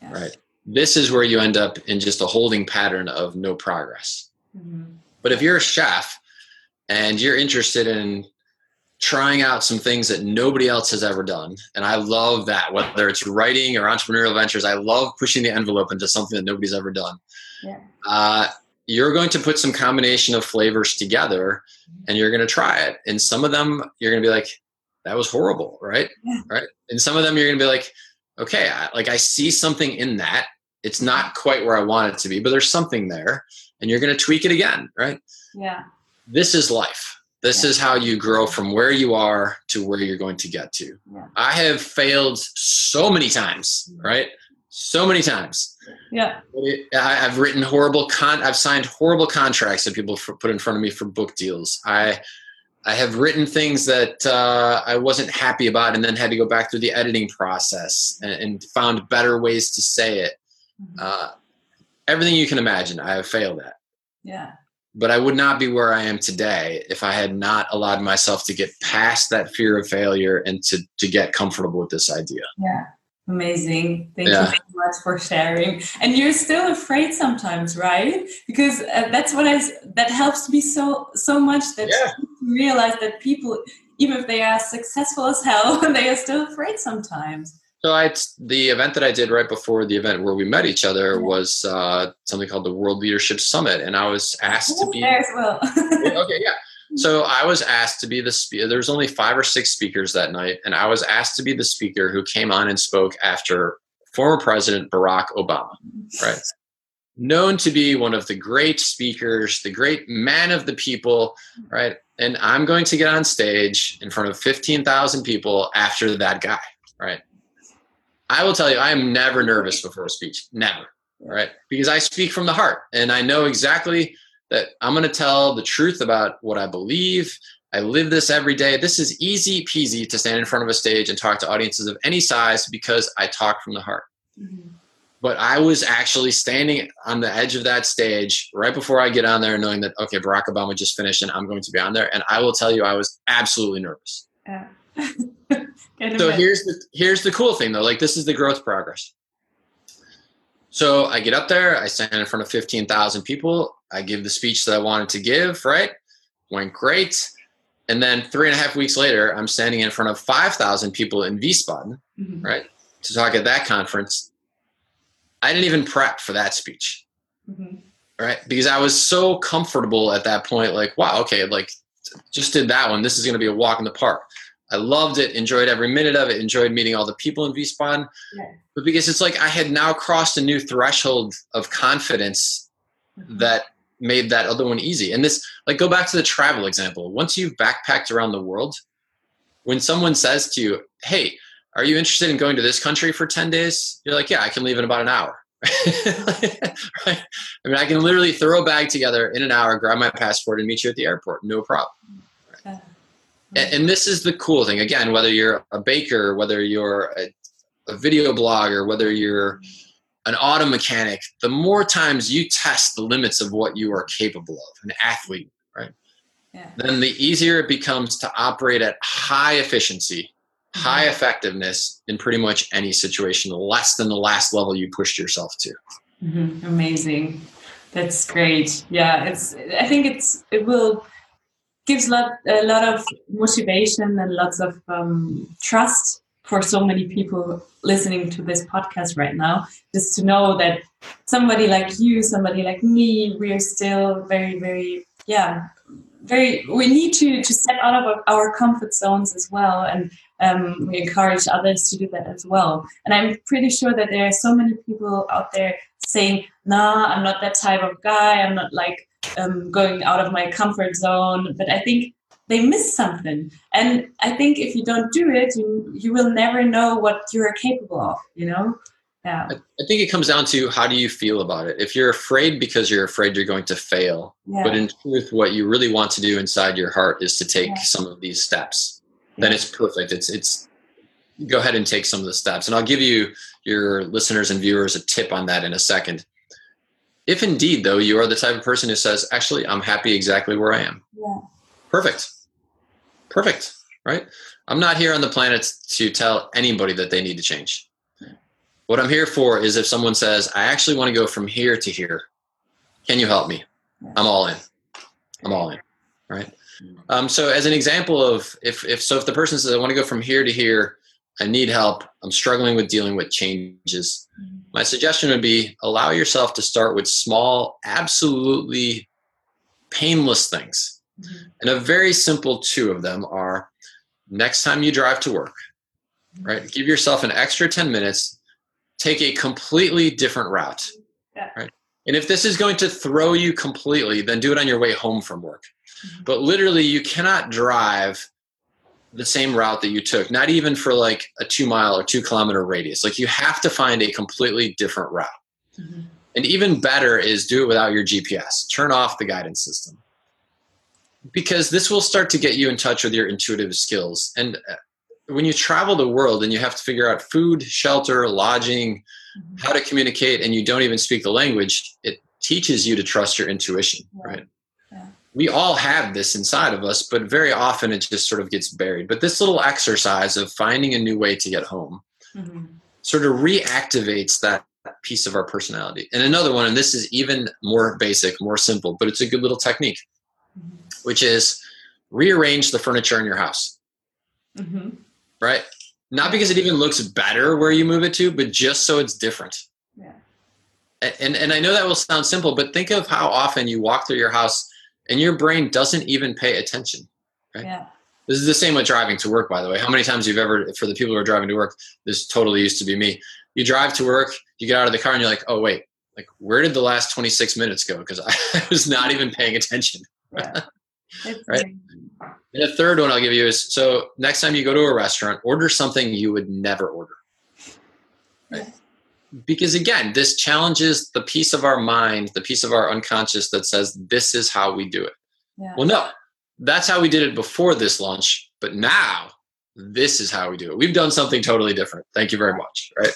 Yeah. right? This is where you end up in just a holding pattern of no progress. Mm-hmm. But if you're a chef and you're interested in trying out some things that nobody else has ever done, and I love that, whether it's writing or entrepreneurial ventures, I love pushing the envelope into something that nobody's ever done. Yeah. Uh, you're going to put some combination of flavors together and you're going to try it. And some of them you're going to be like, that was horrible, right? Yeah. Right. And some of them you're going to be like, okay, I, like I see something in that. It's not quite where I want it to be, but there's something there, and you're going to tweak it again, right? Yeah. This is life. This Yeah. is how you grow from where you are to where you're going to get to. Yeah. I have failed so many times, right? So many times. Yeah. I, I've written horrible con. I've signed horrible contracts that people f- put in front of me for book deals. I, I have written things that uh, I wasn't happy about, and then had to go back through the editing process and, and found better ways to say it. Uh, everything you can imagine, I have failed at. Yeah. But I would not be where I am today if I had not allowed myself to get past that fear of failure and to to get comfortable with this idea. Yeah. Amazing. Thank Yeah. you so much for sharing. And you're still afraid sometimes, right? Because uh, that's what I, s- that helps me so, so much, that Yeah. you realize that people, even if they are successful as hell, they are still afraid sometimes. So I, the event that I did right before the event where we met each other Yeah. was uh, something called the World Leadership Summit, and I was asked to be. There as well. Okay, yeah. So I was asked to be the speaker. There was only five or six speakers that night, and I was asked to be the speaker who came on and spoke after former President Barack Obama, right? Known to be one of the great speakers, the great man of the people, right? And I'm going to get on stage in front of fifteen thousand people after that guy, right? I will tell you, I am never nervous before a speech, never, right? Because I speak from the heart, and I know exactly that I'm going to tell the truth about what I believe. I live this every day. This is easy peasy to stand in front of a stage and talk to audiences of any size because I talk from the heart. Mhm. But I was actually standing on the edge of that stage right before I get on there, knowing that, okay, Barack Obama just finished and I'm going to be on there. And I will tell you, I was absolutely nervous. Yeah. So here's the, here's the cool thing though, like this is the growth progress. So I get up there, I stand in front of fifteen thousand people. I give the speech that I wanted to give, right? Went great. And then three and a half weeks later, I'm standing in front of five thousand people in Wiesbaden, Mhm. right? To talk at that conference. I didn't even prep for that speech, Mhm. right? Because I was so comfortable at that point, like, wow, okay, like just did that one. This is going to be a walk in the park. I loved it, enjoyed every minute of it, enjoyed meeting all the people in Wiesbaden. Yeah. But because it's like I had now crossed a new threshold of confidence Mhm. that made that other one easy. And this, like, go back to the travel example. Once you've backpacked around the world, when someone says to you, hey, are you interested in going to this country for ten days? You're like, yeah, I can leave in about an hour. Right? I mean, I can literally throw a bag together in an hour, grab my passport, and meet you at the airport. No problem. Yeah. And, and this is the cool thing. Again, whether you're a baker, whether you're a, a video blogger, whether you're an auto mechanic, the more times you test the limits of what you are capable of, an athlete, right? Yeah. Then the easier it becomes to operate at high efficiency, high effectiveness in pretty much any situation, less than the last level you pushed yourself to. Mhm. Amazing. That's great. Yeah, it's. I think it's. It will gives lot a lot of motivation and lots of um, trust for so many people listening to this podcast right now. Just to know that somebody like you, somebody like me, we are still very, very, yeah, very. We need to to step out of our- our comfort zones as well, and um, we encourage others to do that as well. And I'm pretty sure that there are so many people out there saying, nah, I'm not that type of guy. I'm not like um, going out of my comfort zone. But I think they miss something. And I think if you don't do it, you, you will never know what you're capable of, you know? Yeah. I, I think it comes down to how do you feel about it. If you're afraid because you're afraid you're going to fail, Yeah. but in truth, what you really want to do inside your heart is to take Yeah. some of these steps, then it's perfect. It's, it's, go ahead and take some of the steps. And I'll give you, your listeners and viewers, a tip on that in a second. If indeed, though, you are the type of person who says, actually, I'm happy exactly where I am. Yeah. Perfect. Perfect. Right? I'm not here on the planet to tell anybody that they need to change. What I'm here for is if someone says, I actually want to go from here to here. Can you help me? Yeah. I'm all in. I'm all in. Right. Um, so as an example of if, if, so if the person says, I want to go from here to here, I need help, I'm struggling with dealing with changes. Mm-hmm. My suggestion would be allow yourself to start with small, absolutely painless things. Mm-hmm. And a very simple two of them are next time you drive to work, mm-hmm. right? Give yourself an extra ten minutes, take a completely different route, yeah. right? And if this is going to throw you completely, then do it on your way home from work. Mm-hmm. But literally you cannot drive the same route that you took, not even for like a two mile or two kilometer radius. Like you have to find a completely different route. Mm-hmm. And even better is do it without your G P S. Turn off the guidance system. Because this will start to get you in touch with your intuitive skills. And when you travel the world and you have to figure out food, shelter, lodging, mm-hmm. how to communicate, and you don't even speak the language, it teaches you to trust your intuition, yeah. right? Yeah. We all have this inside of us, but very often it just sort of gets buried. But this little exercise of finding a new way to get home mm-hmm. sort of reactivates that piece of our personality. And another one, and this is even more basic, more simple, but it's a good little technique, mm-hmm. which is rearrange the furniture in your house, mm-hmm. right? Not because it even looks better where you move it to, but just so it's different. Yeah. And, and I know that will sound simple, but think of how often you walk through your house and your brain doesn't even pay attention, right? Yeah. This is the same with driving to work, by the way. How many times you've ever, for the people who are driving to work, this totally used to be me. You drive to work, you get out of the car and you're like, oh, wait, like where did the last twenty-six minutes go? Because I was not even paying attention. Yeah. Right. And the third one I'll give you is, so next time you go to a restaurant, order something you would never order. Right? Yeah. Because again, this challenges the piece of our mind, the piece of our unconscious that says, this is how we do it. Yeah. Well, no, that's how we did it before this lunch. But now this is how we do it. We've done something totally different. Thank you very much. Right.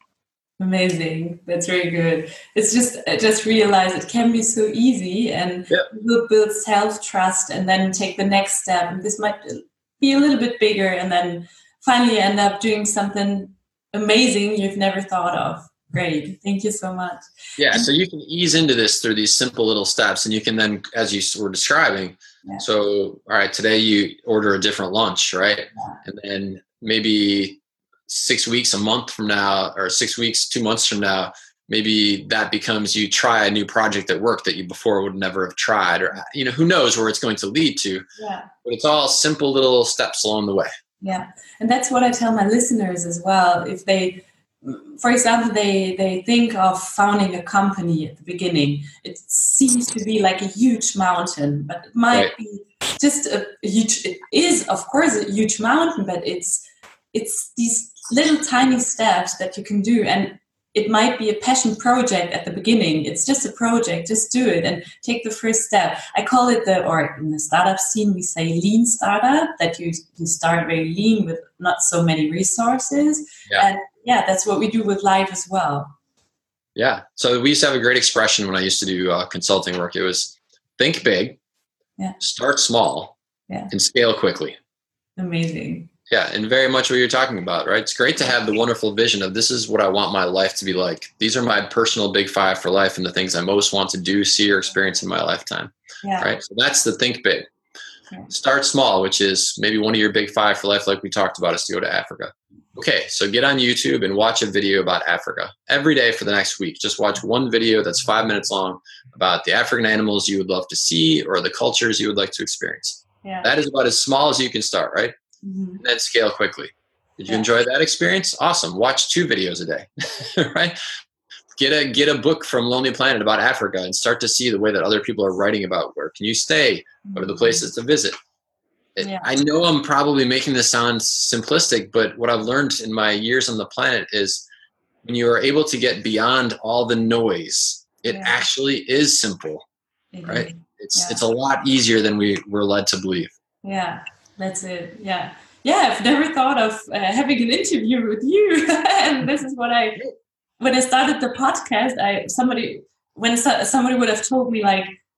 Amazing. That's very good. It's just, I just realized it can be so easy, and yep. we'll build self-trust and then take the next step. And this might be a little bit bigger, and then finally end up doing something amazing you've never thought of. Great. Thank you so much. Yeah. So you can ease into this through these simple little steps, and you can then, as you were describing, yeah. so, all right, today you order a different lunch, right? Yeah. And then maybe six weeks, a month from now, or six weeks, two months from now, maybe that becomes you try a new project at work that you before would never have tried, or, you know, who knows where it's going to lead to. Yeah. But it's all simple little steps along the way. Yeah. And that's what I tell my listeners as well. If they, for example, they, they think of founding a company at the beginning, it seems to be like a huge mountain, but it might right. be just a, a huge, it is of course a huge mountain, but it's, it's these little tiny steps that you can do. And it might be a passion project at the beginning. It's just a project, just do it and take the first step. I call it the, or in the startup scene, we say lean startup, that you, you start very lean with not so many resources. Yeah. And yeah, that's what we do with life as well. Yeah. So we used to have a great expression when I used to do uh, consulting work. It was think big, yeah. start small, yeah. and scale quickly. Amazing. Yeah, and very much what you're talking about, right? It's great to have the wonderful vision of this is what I want my life to be like. These are my personal big five for life and the things I most want to do, see, or experience in my lifetime, yeah. right? So that's the think big. Okay. Start small, which is maybe one of your big five for life, like we talked about, is to go to Africa. Okay, so get on YouTube and watch a video about Africa every day for the next week. Just watch one video that's five minutes long about the African animals you would love to see or the cultures you would like to experience. Yeah. That is about as small as you can start, right? Mm-hmm. And then scale quickly. Did you yeah. enjoy that experience? Awesome. Watch two videos a day, right? Get a get a book from Lonely Planet about Africa and start to see the way that other people are writing about where can you stay, what are the places to visit. It, yeah. I know I'm probably making this sound simplistic, but what I've learned in my years on the planet is when you are able to get beyond all the noise, it yeah. actually is simple, mm-hmm. right? It's yeah. it's a lot easier than we were led to believe. Yeah. That's it. Yeah. Yeah. I've never thought of uh, having an interview with you. And this is what I, when I started the podcast, I, somebody, when somebody would have told me like,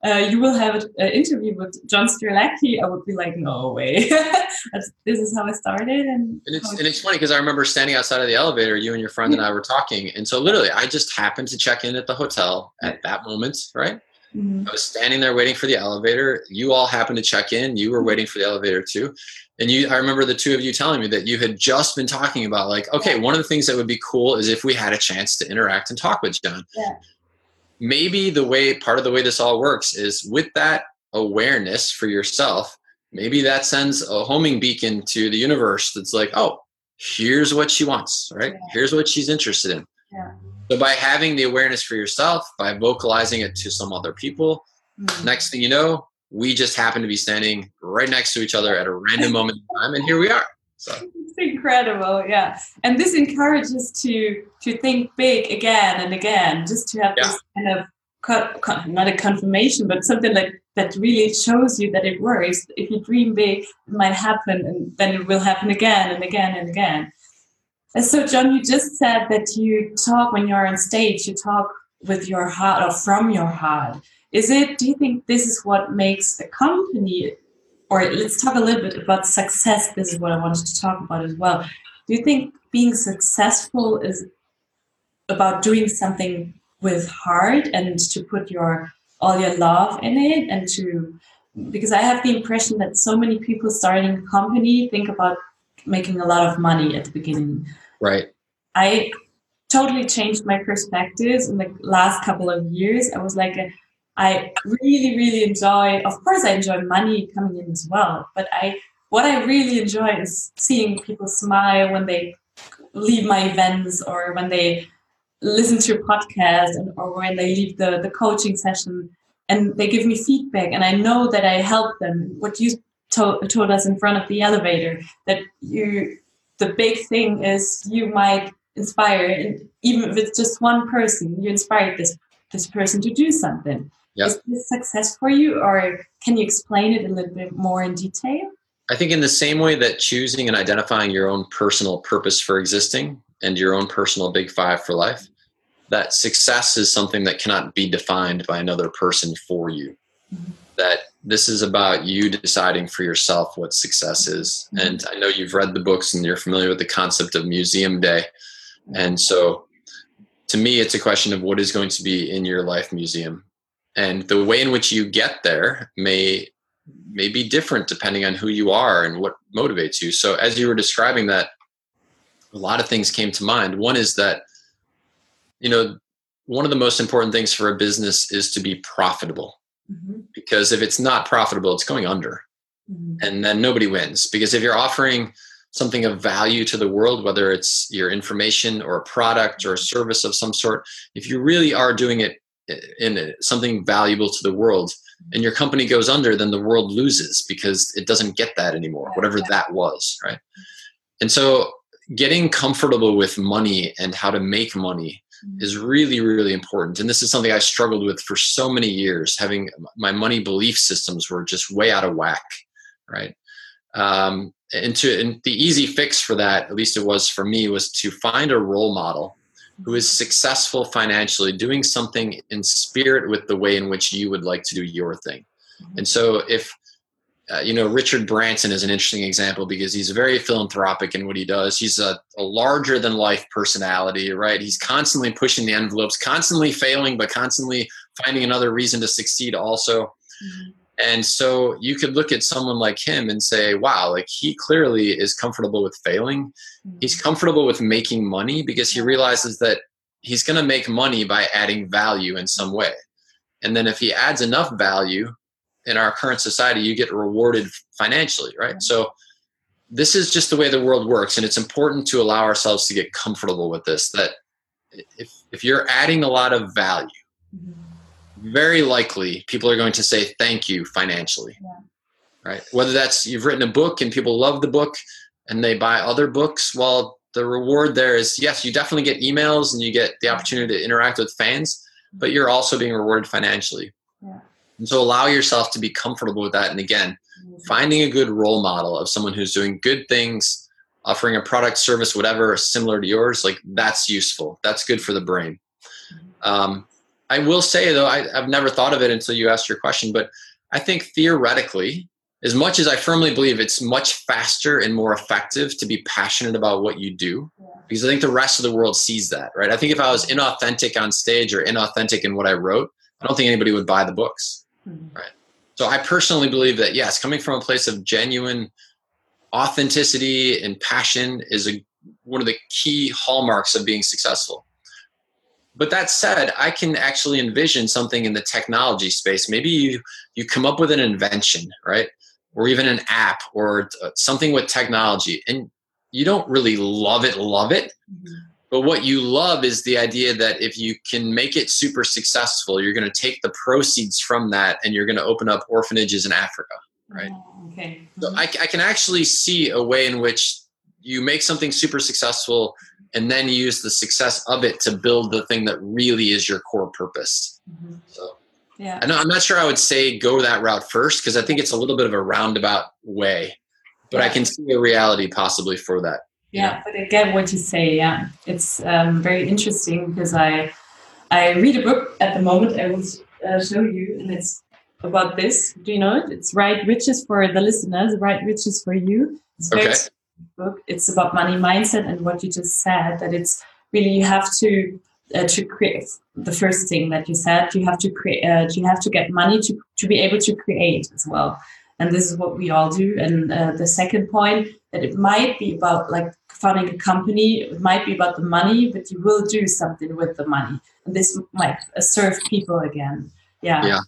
uh, you will have an interview with John Strelacki, I would be like, no way. This is how I started. And, and it's, and it's funny because I remember standing outside of the elevator, you and your friend and I were talking. And so literally I just happened to check in at the hotel at that moment, right? Mm-hmm. I was standing there waiting for the elevator. You all happened to check in. You were waiting for the elevator too. And you, I remember the two of you telling me that you had just been talking about like, okay, one of the things that would be cool is if we had a chance to interact and talk with John. Yeah. Maybe the way, part of the way this all works is with that awareness for yourself, maybe that sends a homing beacon to the universe that's like, oh, here's what she wants, right? Yeah. Here's what she's interested in. Yeah. So by having the awareness for yourself, by vocalizing it to some other people, mm-hmm. next thing you know, we just happen to be standing right next to each other at a random moment in time, and here we are. So it's incredible, yeah. And this encourages to to think big again and again, just to have yeah. this kind of co- co- not a confirmation, but something like that really shows you that it works. If you dream big, it might happen, and then it will happen again and again and again. And so, John, you just said that you talk when you're on stage. You talk with your heart or from your heart. Is it, do you think this is what makes a company, or let's talk a little bit about success. This is what I wanted to talk about as well. Do you think being successful is about doing something with heart and to put your, all your love in it, and to, because I have the impression that so many people starting a company think about making a lot of money at the beginning. Right. I totally changed my perspectives in the last couple of years. I was like, a, I really, really enjoy, of course I enjoy money coming in as well, but I, what I really enjoy is seeing people smile when they leave my events, or when they listen to a podcast, and, or when they leave the, the coaching session and they give me feedback, and I know that I help them. What you told, told us in front of the elevator, that you, the big thing is you might inspire, and even if it's just one person, you inspired this this person to do something. Yep. Is this success for you, or can you explain it a little bit more in detail? I think in the same way that choosing and identifying your own personal purpose for existing and your own personal big five for life, that success is something that cannot be defined by another person for you. Mm-hmm. That this is about you deciding for yourself what success is. Mm-hmm. And I know you've read the books and you're familiar with the concept of museum day. And so to me, it's a question of what is going to be in your life museum. And the way in which you get there may, may be different depending on who you are and what motivates you. So as you were describing that, a lot of things came to mind. One is that, you know, one of the most important things for a business is to be profitable. Mm-hmm. Because if it's not profitable, it's going under. Mm-hmm. And then nobody wins. Because if you're offering something of value to the world, whether it's your information or a product or a service of some sort, if you really are doing it in something valuable to the world, and your company goes under, then the world loses because it doesn't get that anymore, whatever that was, right? And so getting comfortable with money and how to make money is really, really important. And this is something I struggled with for so many years. Having my money belief systems were just way out of whack, right? Um, and, to, and the easy fix for that, at least it was for me, was to find a role model who is successful financially, doing something in spirit with the way in which you would like to do your thing. And so if, uh, you know, Richard Branson is an interesting example because he's very philanthropic in what he does. He's a, a larger than life personality, right? He's constantly pushing the envelopes, constantly failing, but constantly finding another reason to succeed also. Mm-hmm. And so you could look at someone like him and say, wow, like he clearly is comfortable with failing. Mm-hmm. He's comfortable with making money because he realizes that he's going to make money by adding value in some way. And then if he adds enough value in our current society, you get rewarded financially, right? Mm-hmm. So this is just the way the world works. And it's important to allow ourselves to get comfortable with this, that if, if you're adding a lot of value, mm-hmm. very likely people are going to say thank you financially, yeah. right? Whether that's you've written a book and people love the book and they buy other books, well, the reward there is, yes, you definitely get emails and you get the opportunity to interact with fans, but you're also being rewarded financially. Yeah. And so allow yourself to be comfortable with that. And again, mm-hmm. finding a good role model of someone who's doing good things, offering a product, service, whatever, similar to yours, like that's useful. That's good for the brain. Mm-hmm. Um, I will say though, I, I've never thought of it until you asked your question, but I think theoretically, as much as I firmly believe it's much faster and more effective to be passionate about what you do, yeah. because I think the rest of the world sees that, right? I think if I was inauthentic on stage or inauthentic in what I wrote, I don't think anybody would buy the books, mm-hmm. right? So I personally believe that, yes, coming from a place of genuine authenticity and passion is a, one of the key hallmarks of being successful. But that said, I can actually envision something in the technology space. Maybe you, you come up with an invention, right? Or even an app or something with technology, and you don't really love it, love it. Mm-hmm. But what you love is the idea that if you can make it super successful, you're going to take the proceeds from that and you're going to open up orphanages in Africa, right? Oh, okay. Mm-hmm. So I, I can actually see a way in which you make something super successful and then use the success of it to build the thing that really is your core purpose. Mm-hmm. So yeah, I know, I'm not sure I would say go that route first, because I think it's a little bit of a roundabout way, but yeah. I can see a reality possibly for that. Yeah, know? But I get what you say. Yeah, it's um, very interesting because I I read a book at the moment. I will uh, show you, and it's about this. Do you know it? It's Right Riches for the listeners. Right Riches for you. It's very okay. book. It's about money mindset and what you just said. That it's really you have to uh, to create the first thing that you said. You have to create. Uh, you have to get money to to be able to create as well. And this is what we all do. And uh, the second point, that it might be about like founding a company, it might be about the money, but you will do something with the money. And this might serve people again. Yeah. Yeah.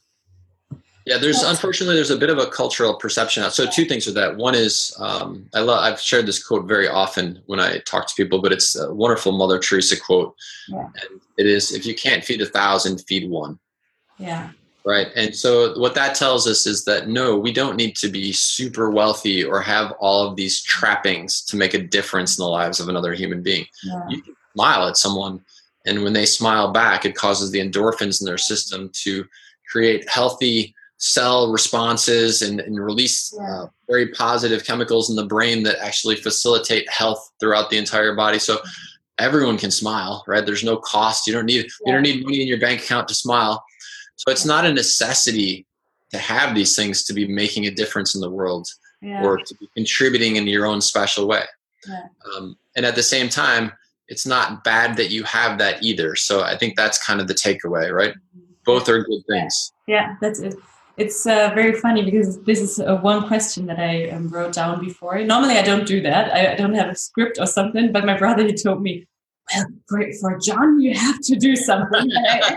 Yeah. There's, unfortunately, there's a bit of a cultural perception. So two things with that. One is, um, I love, I've shared this quote very often when I talk to people, but it's a wonderful Mother Teresa quote. Yeah. And it is, if you can't feed a thousand, feed one. Yeah. Right. And so what that tells us is that, no, we don't need to be super wealthy or have all of these trappings to make a difference in the lives of another human being. Yeah. You can smile at someone, and when they smile back, it causes the endorphins in their system to create healthy cell responses and, and release yeah. uh, very positive chemicals in the brain that actually facilitate health throughout the entire body. So everyone can smile, right? There's no cost. You don't need, yeah. you don't need money in your bank account to smile. So it's not a necessity to have these things to be making a difference in the world yeah. or to be contributing in your own special way. Yeah. Um, and at the same time, it's not bad that you have that either. So I think that's kind of the takeaway, right? Both are good things. Yeah, yeah that's it. It's uh, very funny because this is uh, one question that I um, wrote down before. Normally I don't do that. I, I don't have a script or something, but my brother, he told me, well, for, for John, you have to do something.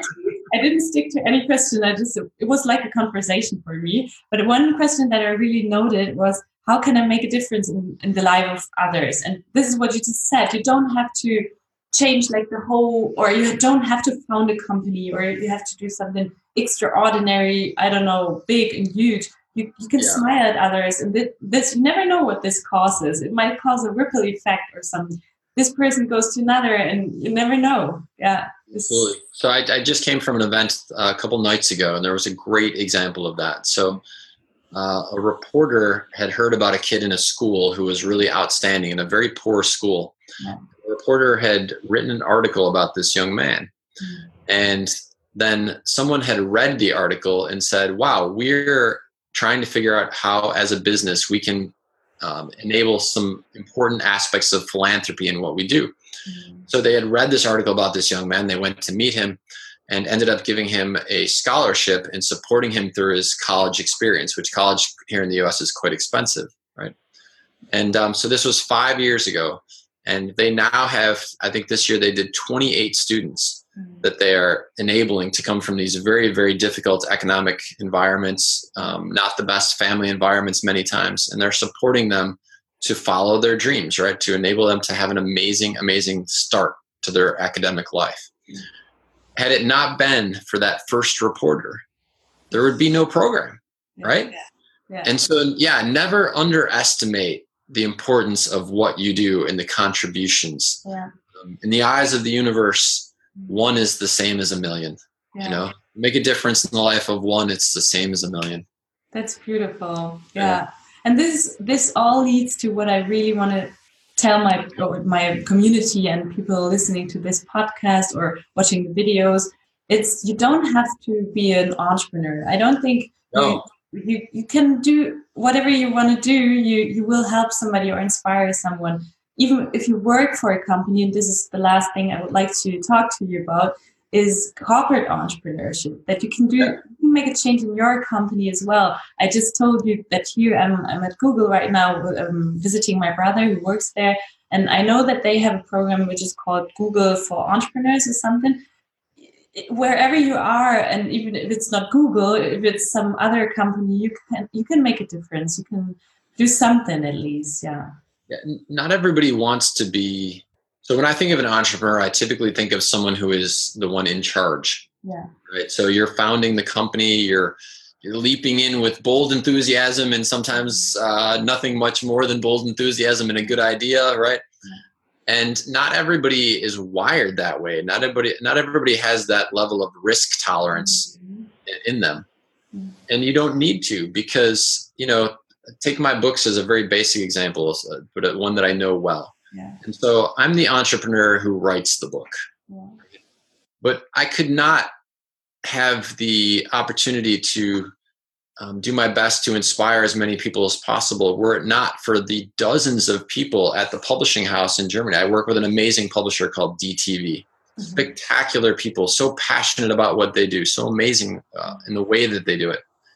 I didn't stick to any question. I just, it was like a conversation for me. But one question that I really noted was, how can I make a difference in, in the life of others? And this is what you just said. You don't have to change like the whole, or you don't have to found a company, or you have to do something extraordinary, I don't know, big and huge. You, you can yeah. smile at others. And this, this, you never know what this causes. It might cause a ripple effect or something. This person goes to another, and you never know. Yeah. Absolutely. So I, I just came from an event uh, a couple nights ago, and there was a great example of that. So uh, a reporter had heard about a kid in a school who was really outstanding in a very poor school. Yeah. The reporter had written an article about this young man. Mm-hmm. And then someone had read the article and said, wow, we're trying to figure out how, as a business, we can Um, enable some important aspects of philanthropy in what we do. Mm-hmm. So they had read this article about this young man. They went to meet him and ended up giving him a scholarship and supporting him through his college experience, which college here in the U S is quite expensive, right? And um, so this was five years ago. And they now have, I think this year they did twenty-eight students mm-hmm. that they are enabling to come from these very, very difficult economic environments, um, not the best family environments many times. And they're supporting them to follow their dreams, right? To enable them to have an amazing, amazing start to their academic life. Mm-hmm. Had it not been for that first reporter, there would be no program, yeah. right? Yeah. Yeah. And so, yeah, never underestimate the importance of what you do and the contributions. Yeah. Um, in the eyes of the universe, one is the same as a million. Yeah. You know, make a difference in the life of one, it's the same as a million. That's beautiful. Yeah. Yeah. And this this all leads to what I really want to tell my my community and people listening to this podcast or watching the videos it's you don't have to be an entrepreneur. I don't think No. you, you you can do whatever you want to do. You you will help somebody or inspire someone. Even if you work for a company, and this is the last thing I would like to talk to you about, is corporate entrepreneurship, that you can do, you can make a change in your company as well. I just told you that here I'm, I'm at Google right now, um, visiting my brother who works there. And I know that they have a program which is called Google for Entrepreneurs or something. Wherever you are, and even if it's not Google, if it's some other company, you can you can make a difference. You can do something at least, yeah. Yeah, not everybody wants to be. So when I think of an entrepreneur, I typically think of someone who is the one in charge. Yeah. Right. So you're founding the company. You're you're leaping in with bold enthusiasm, and sometimes uh, nothing much more than bold enthusiasm and a good idea. Right. Yeah. And not everybody is wired that way. Not everybody. Not everybody has that level of risk tolerance mm-hmm. in them, mm-hmm. and you don't need to, because you know. Take my books as a very basic example, but one that I know well. Yeah. And so I'm the entrepreneur who writes the book. Yeah. But I could not have the opportunity to um, do my best to inspire as many people as possible were it not for the dozens of people at the publishing house in Germany. I work with an amazing publisher called D T V. Mm-hmm. Spectacular people, so passionate about what they do, so amazing uh, in the way that they do it.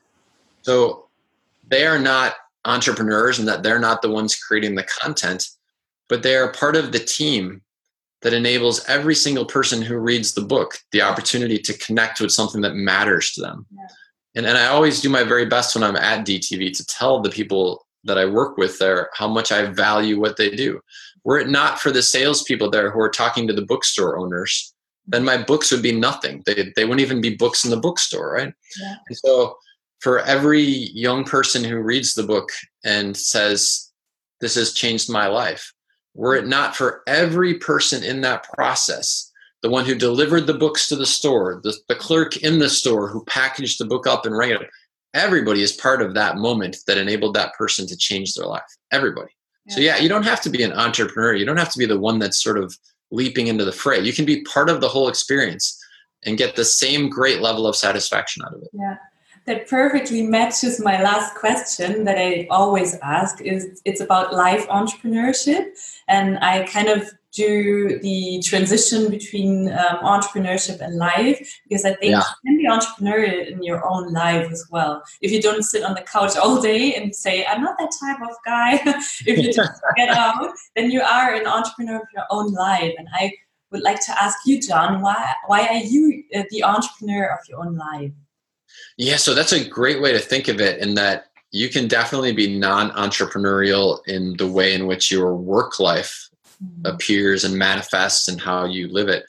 So they are not entrepreneurs, and that they're not the ones creating the content, but they are part of the team that enables every single person who reads the book the opportunity to connect with something that matters to them. Yeah. And, and I always do my very best when I'm at D T V to tell the people that I work with there how much I value what they do. Were it not for the salespeople there who are talking to the bookstore owners, then my books would be nothing. They, they wouldn't even be books in the bookstore, right? Yeah. And so for every young person who reads the book and says, this has changed my life, were it not for every person in that process, the one who delivered the books to the store, the, the clerk in the store who packaged the book up and rang it up, everybody is part of that moment that enabled that person to change their life. Everybody. Yeah. So yeah, you don't have to be an entrepreneur. You don't have to be the one that's sort of leaping into the fray. You can be part of the whole experience and get the same great level of satisfaction out of it. Yeah. That perfectly matches my last question that I always ask. Is it's about life entrepreneurship, and I kind of do the transition between um, entrepreneurship and life, because I think yeah. you can be entrepreneurial in your own life as well. If you don't sit on the couch all day and say, I'm not that type of guy, if you just get out, then you are an entrepreneur of your own life. And I would like to ask you, John, why why are you uh, the entrepreneur of your own life? Yeah, so that's a great way to think of it, in that you can definitely be non-entrepreneurial in the way in which your work life mm-hmm. appears and manifests and how you live it.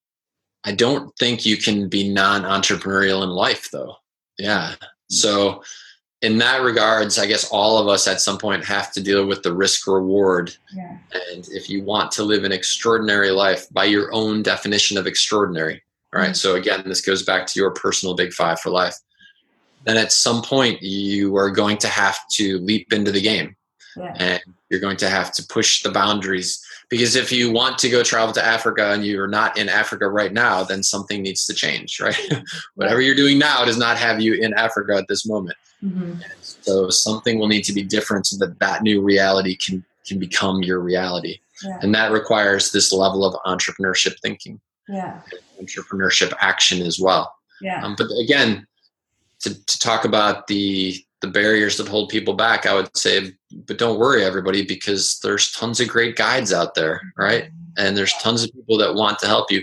I don't think you can be non-entrepreneurial in life, though. Yeah. Mm-hmm. So in that regards, I guess all of us at some point have to deal with the risk reward. Yeah. And if you want to live an extraordinary life by your own definition of extraordinary, right? Mm-hmm. So again, this goes back to your personal big five for life. Then at some point you are going to have to leap into the game. Yeah. And you're going to have to push the boundaries, because if you want to go travel to Africa and you're not in Africa right now, then something needs to change, right? Whatever you're doing now does not have you in Africa at this moment. Mm-hmm. So something will need to be different so that that new reality can, can become your reality. Yeah. And that requires this level of entrepreneurship thinking. Yeah. Entrepreneurship action as well. Yeah. Um, but again, to, to talk about the the barriers that hold people back, I would say, but don't worry, everybody, because there's tons of great guides out there, right? And there's tons of people that want to help you.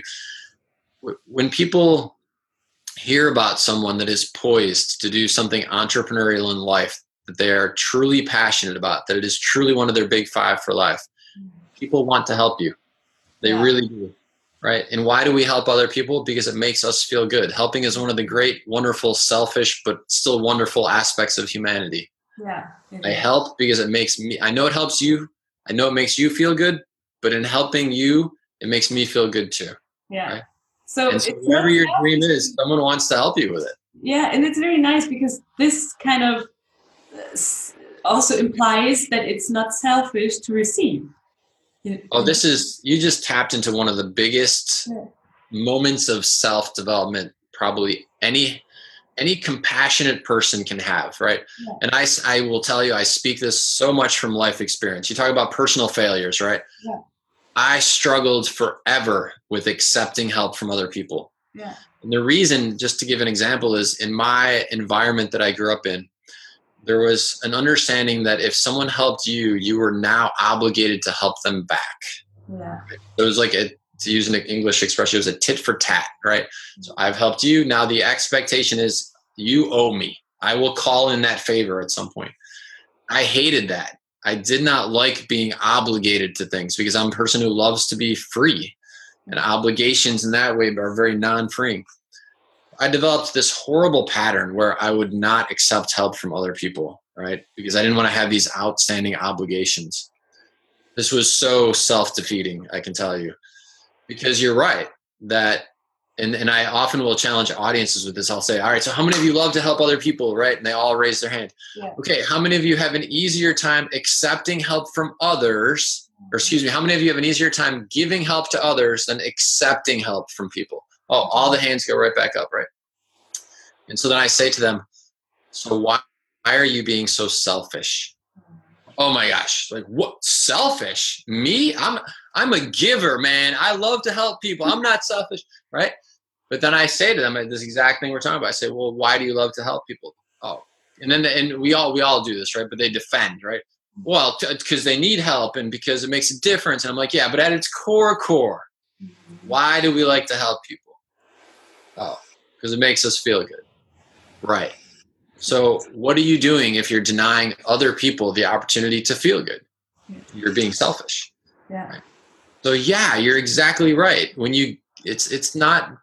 When people hear about someone that is poised to do something entrepreneurial in life, that they are truly passionate about, that it is truly one of their big five for life, people want to help you. They yeah. really do. Right. And why do we help other people? Because it makes us feel good. Helping is one of the great, wonderful, selfish, but still wonderful aspects of humanity. Yeah. I help because it makes me, I know it helps you. I know it makes you feel good, but in helping you, it makes me feel good too. Yeah. Right? So, and so it's whatever your selfish. dream is, someone wants to help you with it. Yeah. And it's very nice because this kind of also implies that it's not selfish to receive. Oh, this is, you just tapped into one of the biggest yeah. moments of self-development probably any any compassionate person can have, right? Yeah. And I, I will tell you, I speak this so much from life experience. You talk about personal failures, right? Yeah. I struggled forever with accepting help from other people. Yeah. And the reason, just to give an example, is in my environment that I grew up in, there was an understanding that if someone helped you, you were now obligated to help them back. Yeah. It was like, a, to use an English expression, it was a tit for tat, right? So I've helped you. Now the expectation is you owe me. I will call in that favor at some point. I hated that. I did not like being obligated to things because I'm a person who loves to be free, and obligations in that way are very non-freeing. I developed this horrible pattern where I would not accept help from other people, right? Because I didn't want to have these outstanding obligations. This was so self-defeating, I can tell you. Because you're right that, and, and I often will challenge audiences with this. I'll say, all right, so how many of you love to help other people, right? And they all raise their hand. Yeah. Okay, how many of you have an easier time accepting help from others? Or excuse me, how many of you have an easier time giving help to others than accepting help from people? Oh, all the hands go right back up, right? And so then I say to them, so why, why are you being so selfish? Oh my gosh, like what? Selfish? Me? I'm I'm a giver, man. I love to help people. I'm not selfish, right? But then I say to them this exact thing we're talking about. I say, well, why do you love to help people? Oh, and then and we all we all do this, right? But they defend, right? Well, because they need help and because it makes a difference. And I'm like, yeah, but at its core, core, why do we like to help people? Oh, because it makes us feel good, right? So what are you doing if you're denying other people the opportunity to feel good? You're being selfish. Yeah. Right? So yeah, you're exactly right. When you, it's it's not,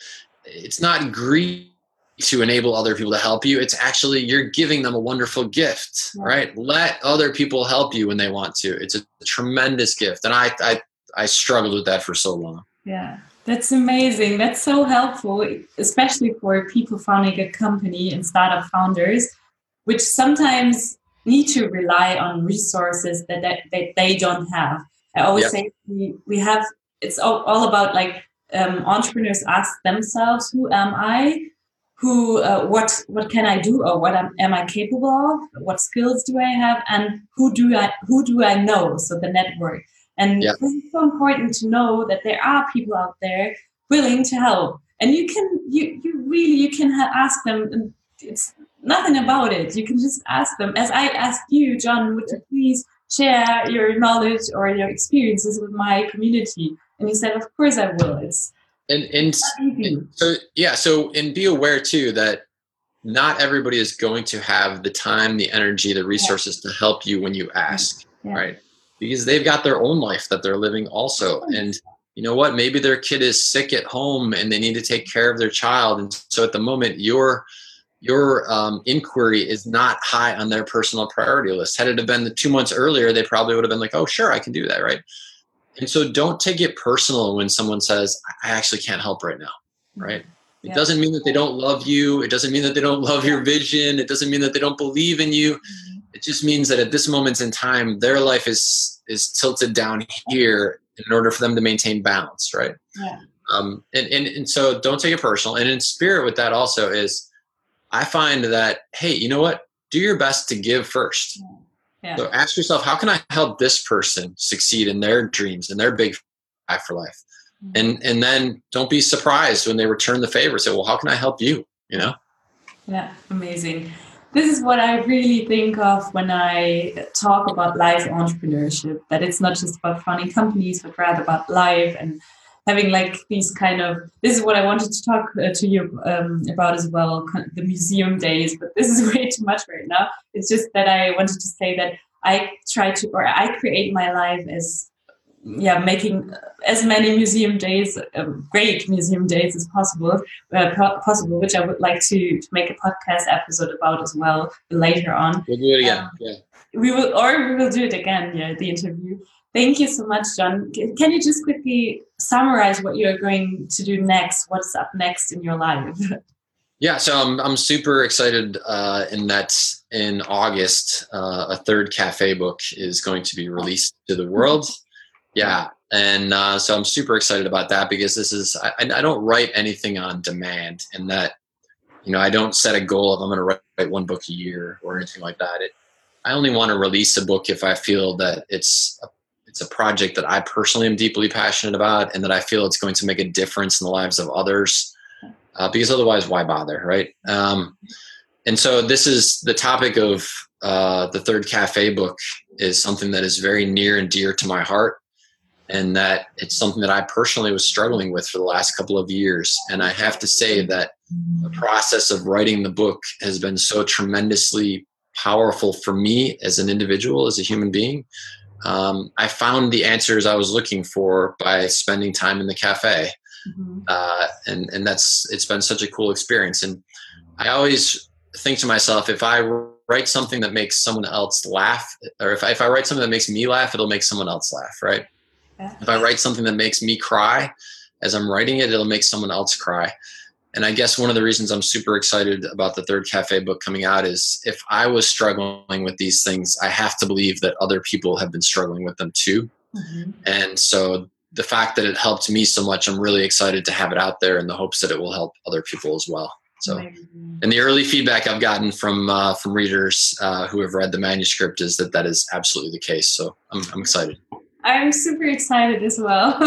it's not greed to enable other people to help you. It's actually you're giving them a wonderful gift, yeah. right? Let other people help you when they want to. It's a tremendous gift, and I I I struggled with that for so long. Yeah. That's amazing. That's so helpful, especially for people founding a company and startup founders, which sometimes need to rely on resources that, that, that they don't have. I always yep. say we, we have, it's all, all about like um, entrepreneurs ask themselves, who am I? Who, uh, what, what can I do? Or what am, am I capable of? What skills do I have? And who do I, who do I know? So the network. And yeah. this is so important to know that there are people out there willing to help. And you can, you, you really, you can ha- ask them, and it's nothing about it. You can just ask them. As I asked you, John, would you please share your knowledge or your experiences with my community? And you said, of course I will. It's and, and, and so, yeah. So, and be aware too, that not everybody is going to have the time, the energy, the resources yeah. to help you when you ask, yeah. right? Because they've got their own life that they're living also. And you know what? Maybe their kid is sick at home and they need to take care of their child. And so at the moment, your your um, inquiry is not high on their personal priority list. Had it have been the two months earlier, they probably would have been like, oh, sure, I can do that, right? And so don't take it personal when someone says, I actually can't help right now, right? It yeah. doesn't mean that they don't love you. It doesn't mean that they don't love your vision. It doesn't mean that they don't believe in you. It just means that at this moment in time, their life is is tilted down here in order for them to maintain balance, right? Yeah. Um, and, and, and so don't take it personal. And in spirit with that also is, I find that, hey, you know what? Do your best to give first. Yeah. So ask yourself, how can I help this person succeed in their dreams and their big five for life? Mm-hmm. And and then don't be surprised when they return the favor. Say, well, how can I help you? You know? Yeah, amazing. This is what I really think of when I talk about life entrepreneurship, that it's not just about founding companies, but rather about life and having like these kind of, this is what I wanted to talk uh, to you um, about as well, the museum days, but this is way too much right now. It's just that I wanted to say that I try to, or I create my life as, yeah, making as many museum days, uh, great museum days as possible, uh, po- possible, which I would like to, to make a podcast episode about as well later on. We'll do it again. Um, yeah. We will, or we will do it again. Yeah, the interview. Thank you so much, John. Can you just quickly summarize what you're going to do next? What's up next in your life? Yeah, so I'm I'm super excited uh, in that in August, uh, a third cafe book is going to be released to the world. Yeah, And uh, so I'm super excited about that because this is, I, I don't write anything on demand, and that, you know, I don't set a goal of I'm going to write, write one book a year or anything like that. It, I only want to release a book if I feel that it's a, it's a project that I personally am deeply passionate about, and that I feel it's going to make a difference in the lives of others. Uh, because otherwise, why bother, right? Um, and so this is the topic of uh, the Third Cafe book is something that is very near and dear to my heart, and that it's something that I personally was struggling with for the last couple of years. And I have to say that the process of writing the book has been so tremendously powerful for me as an individual, as a human being. Um, I found the answers I was looking for by spending time in the cafe. Mm-hmm. Uh, and, and that's, it's been such a cool experience. And I always think to myself, if I write something that makes someone else laugh, or if I, if I write something that makes me laugh, it'll make someone else laugh. Right. Yeah. If I write something that makes me cry as I'm writing it, it'll make someone else cry. And I guess one of the reasons I'm super excited about the Third Cafe book coming out is if I was struggling with these things, I have to believe that other people have been struggling with them too. Mm-hmm. And so the fact that it helped me so much, I'm really excited to have it out there in the hopes that it will help other people as well. So, mm-hmm. and the early feedback I've gotten from uh, from readers uh, who have read the manuscript is that that is absolutely the case. So I'm, I'm excited. I'm super excited as well.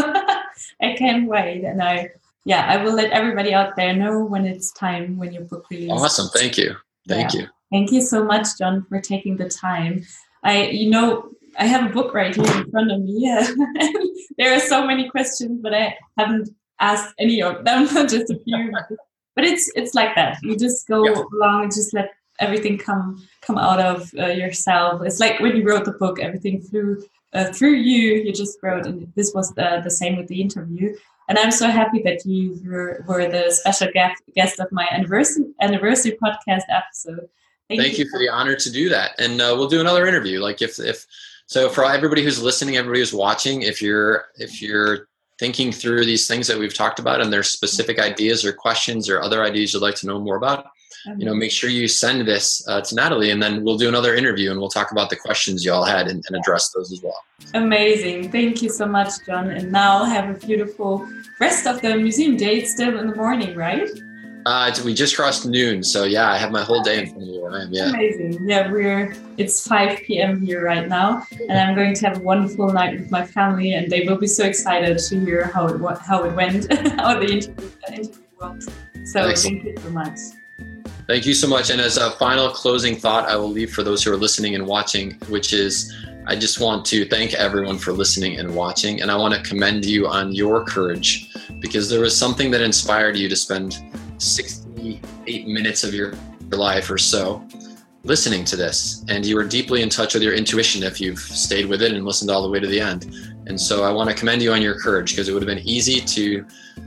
I can't wait. And I, yeah, I will let everybody out there know when it's time, when your book releases. Awesome. Thank you. Thank yeah. you. Thank you so much, John, for taking the time. I, you know, I have a book right here in front of me. Yeah. There are so many questions, but I haven't asked any of them, just a few. But it's it's like that. You just go yeah. along and just let everything come come out of uh, yourself. It's like when you wrote the book, everything flew uh, through you. You just wrote, and this was the, the same with the interview. And I'm so happy that you were, were the special guest, guest of my anniversary anniversary podcast episode. Thank, Thank you. you for the honor to do that. And uh, we'll do another interview. Like if if so, for everybody who's listening, everybody who's watching, if you're if you're thinking through these things that we've talked about, and there's specific ideas or questions or other ideas you'd like to know more about, you know, make sure you send this uh, to Natalie, and then we'll do another interview and we'll talk about the questions y'all had and, and address those as well. Amazing. Thank you so much, John. And now have a beautiful rest of the museum day. It's still in the morning, right? Uh, we just crossed noon. So yeah, I have my whole day in front of me. I am, yeah. Amazing. Yeah, we're, it's five p.m. here right now, and I'm going to have a wonderful night with my family, and they will be so excited to hear how it, how it went, how the interview, uh, interview went. So Excellent. Thank you so much. Thank you so much. And as a final closing thought, I will leave for those who are listening and watching, which is I just want to thank everyone for listening and watching. And I want to commend you on your courage, because there was something that inspired you to spend sixty-eight minutes of your life or so listening to this. And you were deeply in touch with your intuition if you've stayed with it and listened all the way to the end. And so I want to commend you on your courage, because it would have been easy to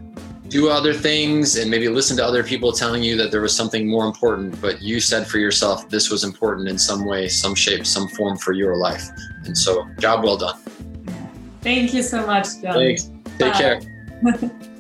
do other things and maybe listen to other people telling you that there was something more important, but you said for yourself this was important in some way, some shape, some form for your life. And so job well done. Thank you so much, John. Thanks. Take Bye. care.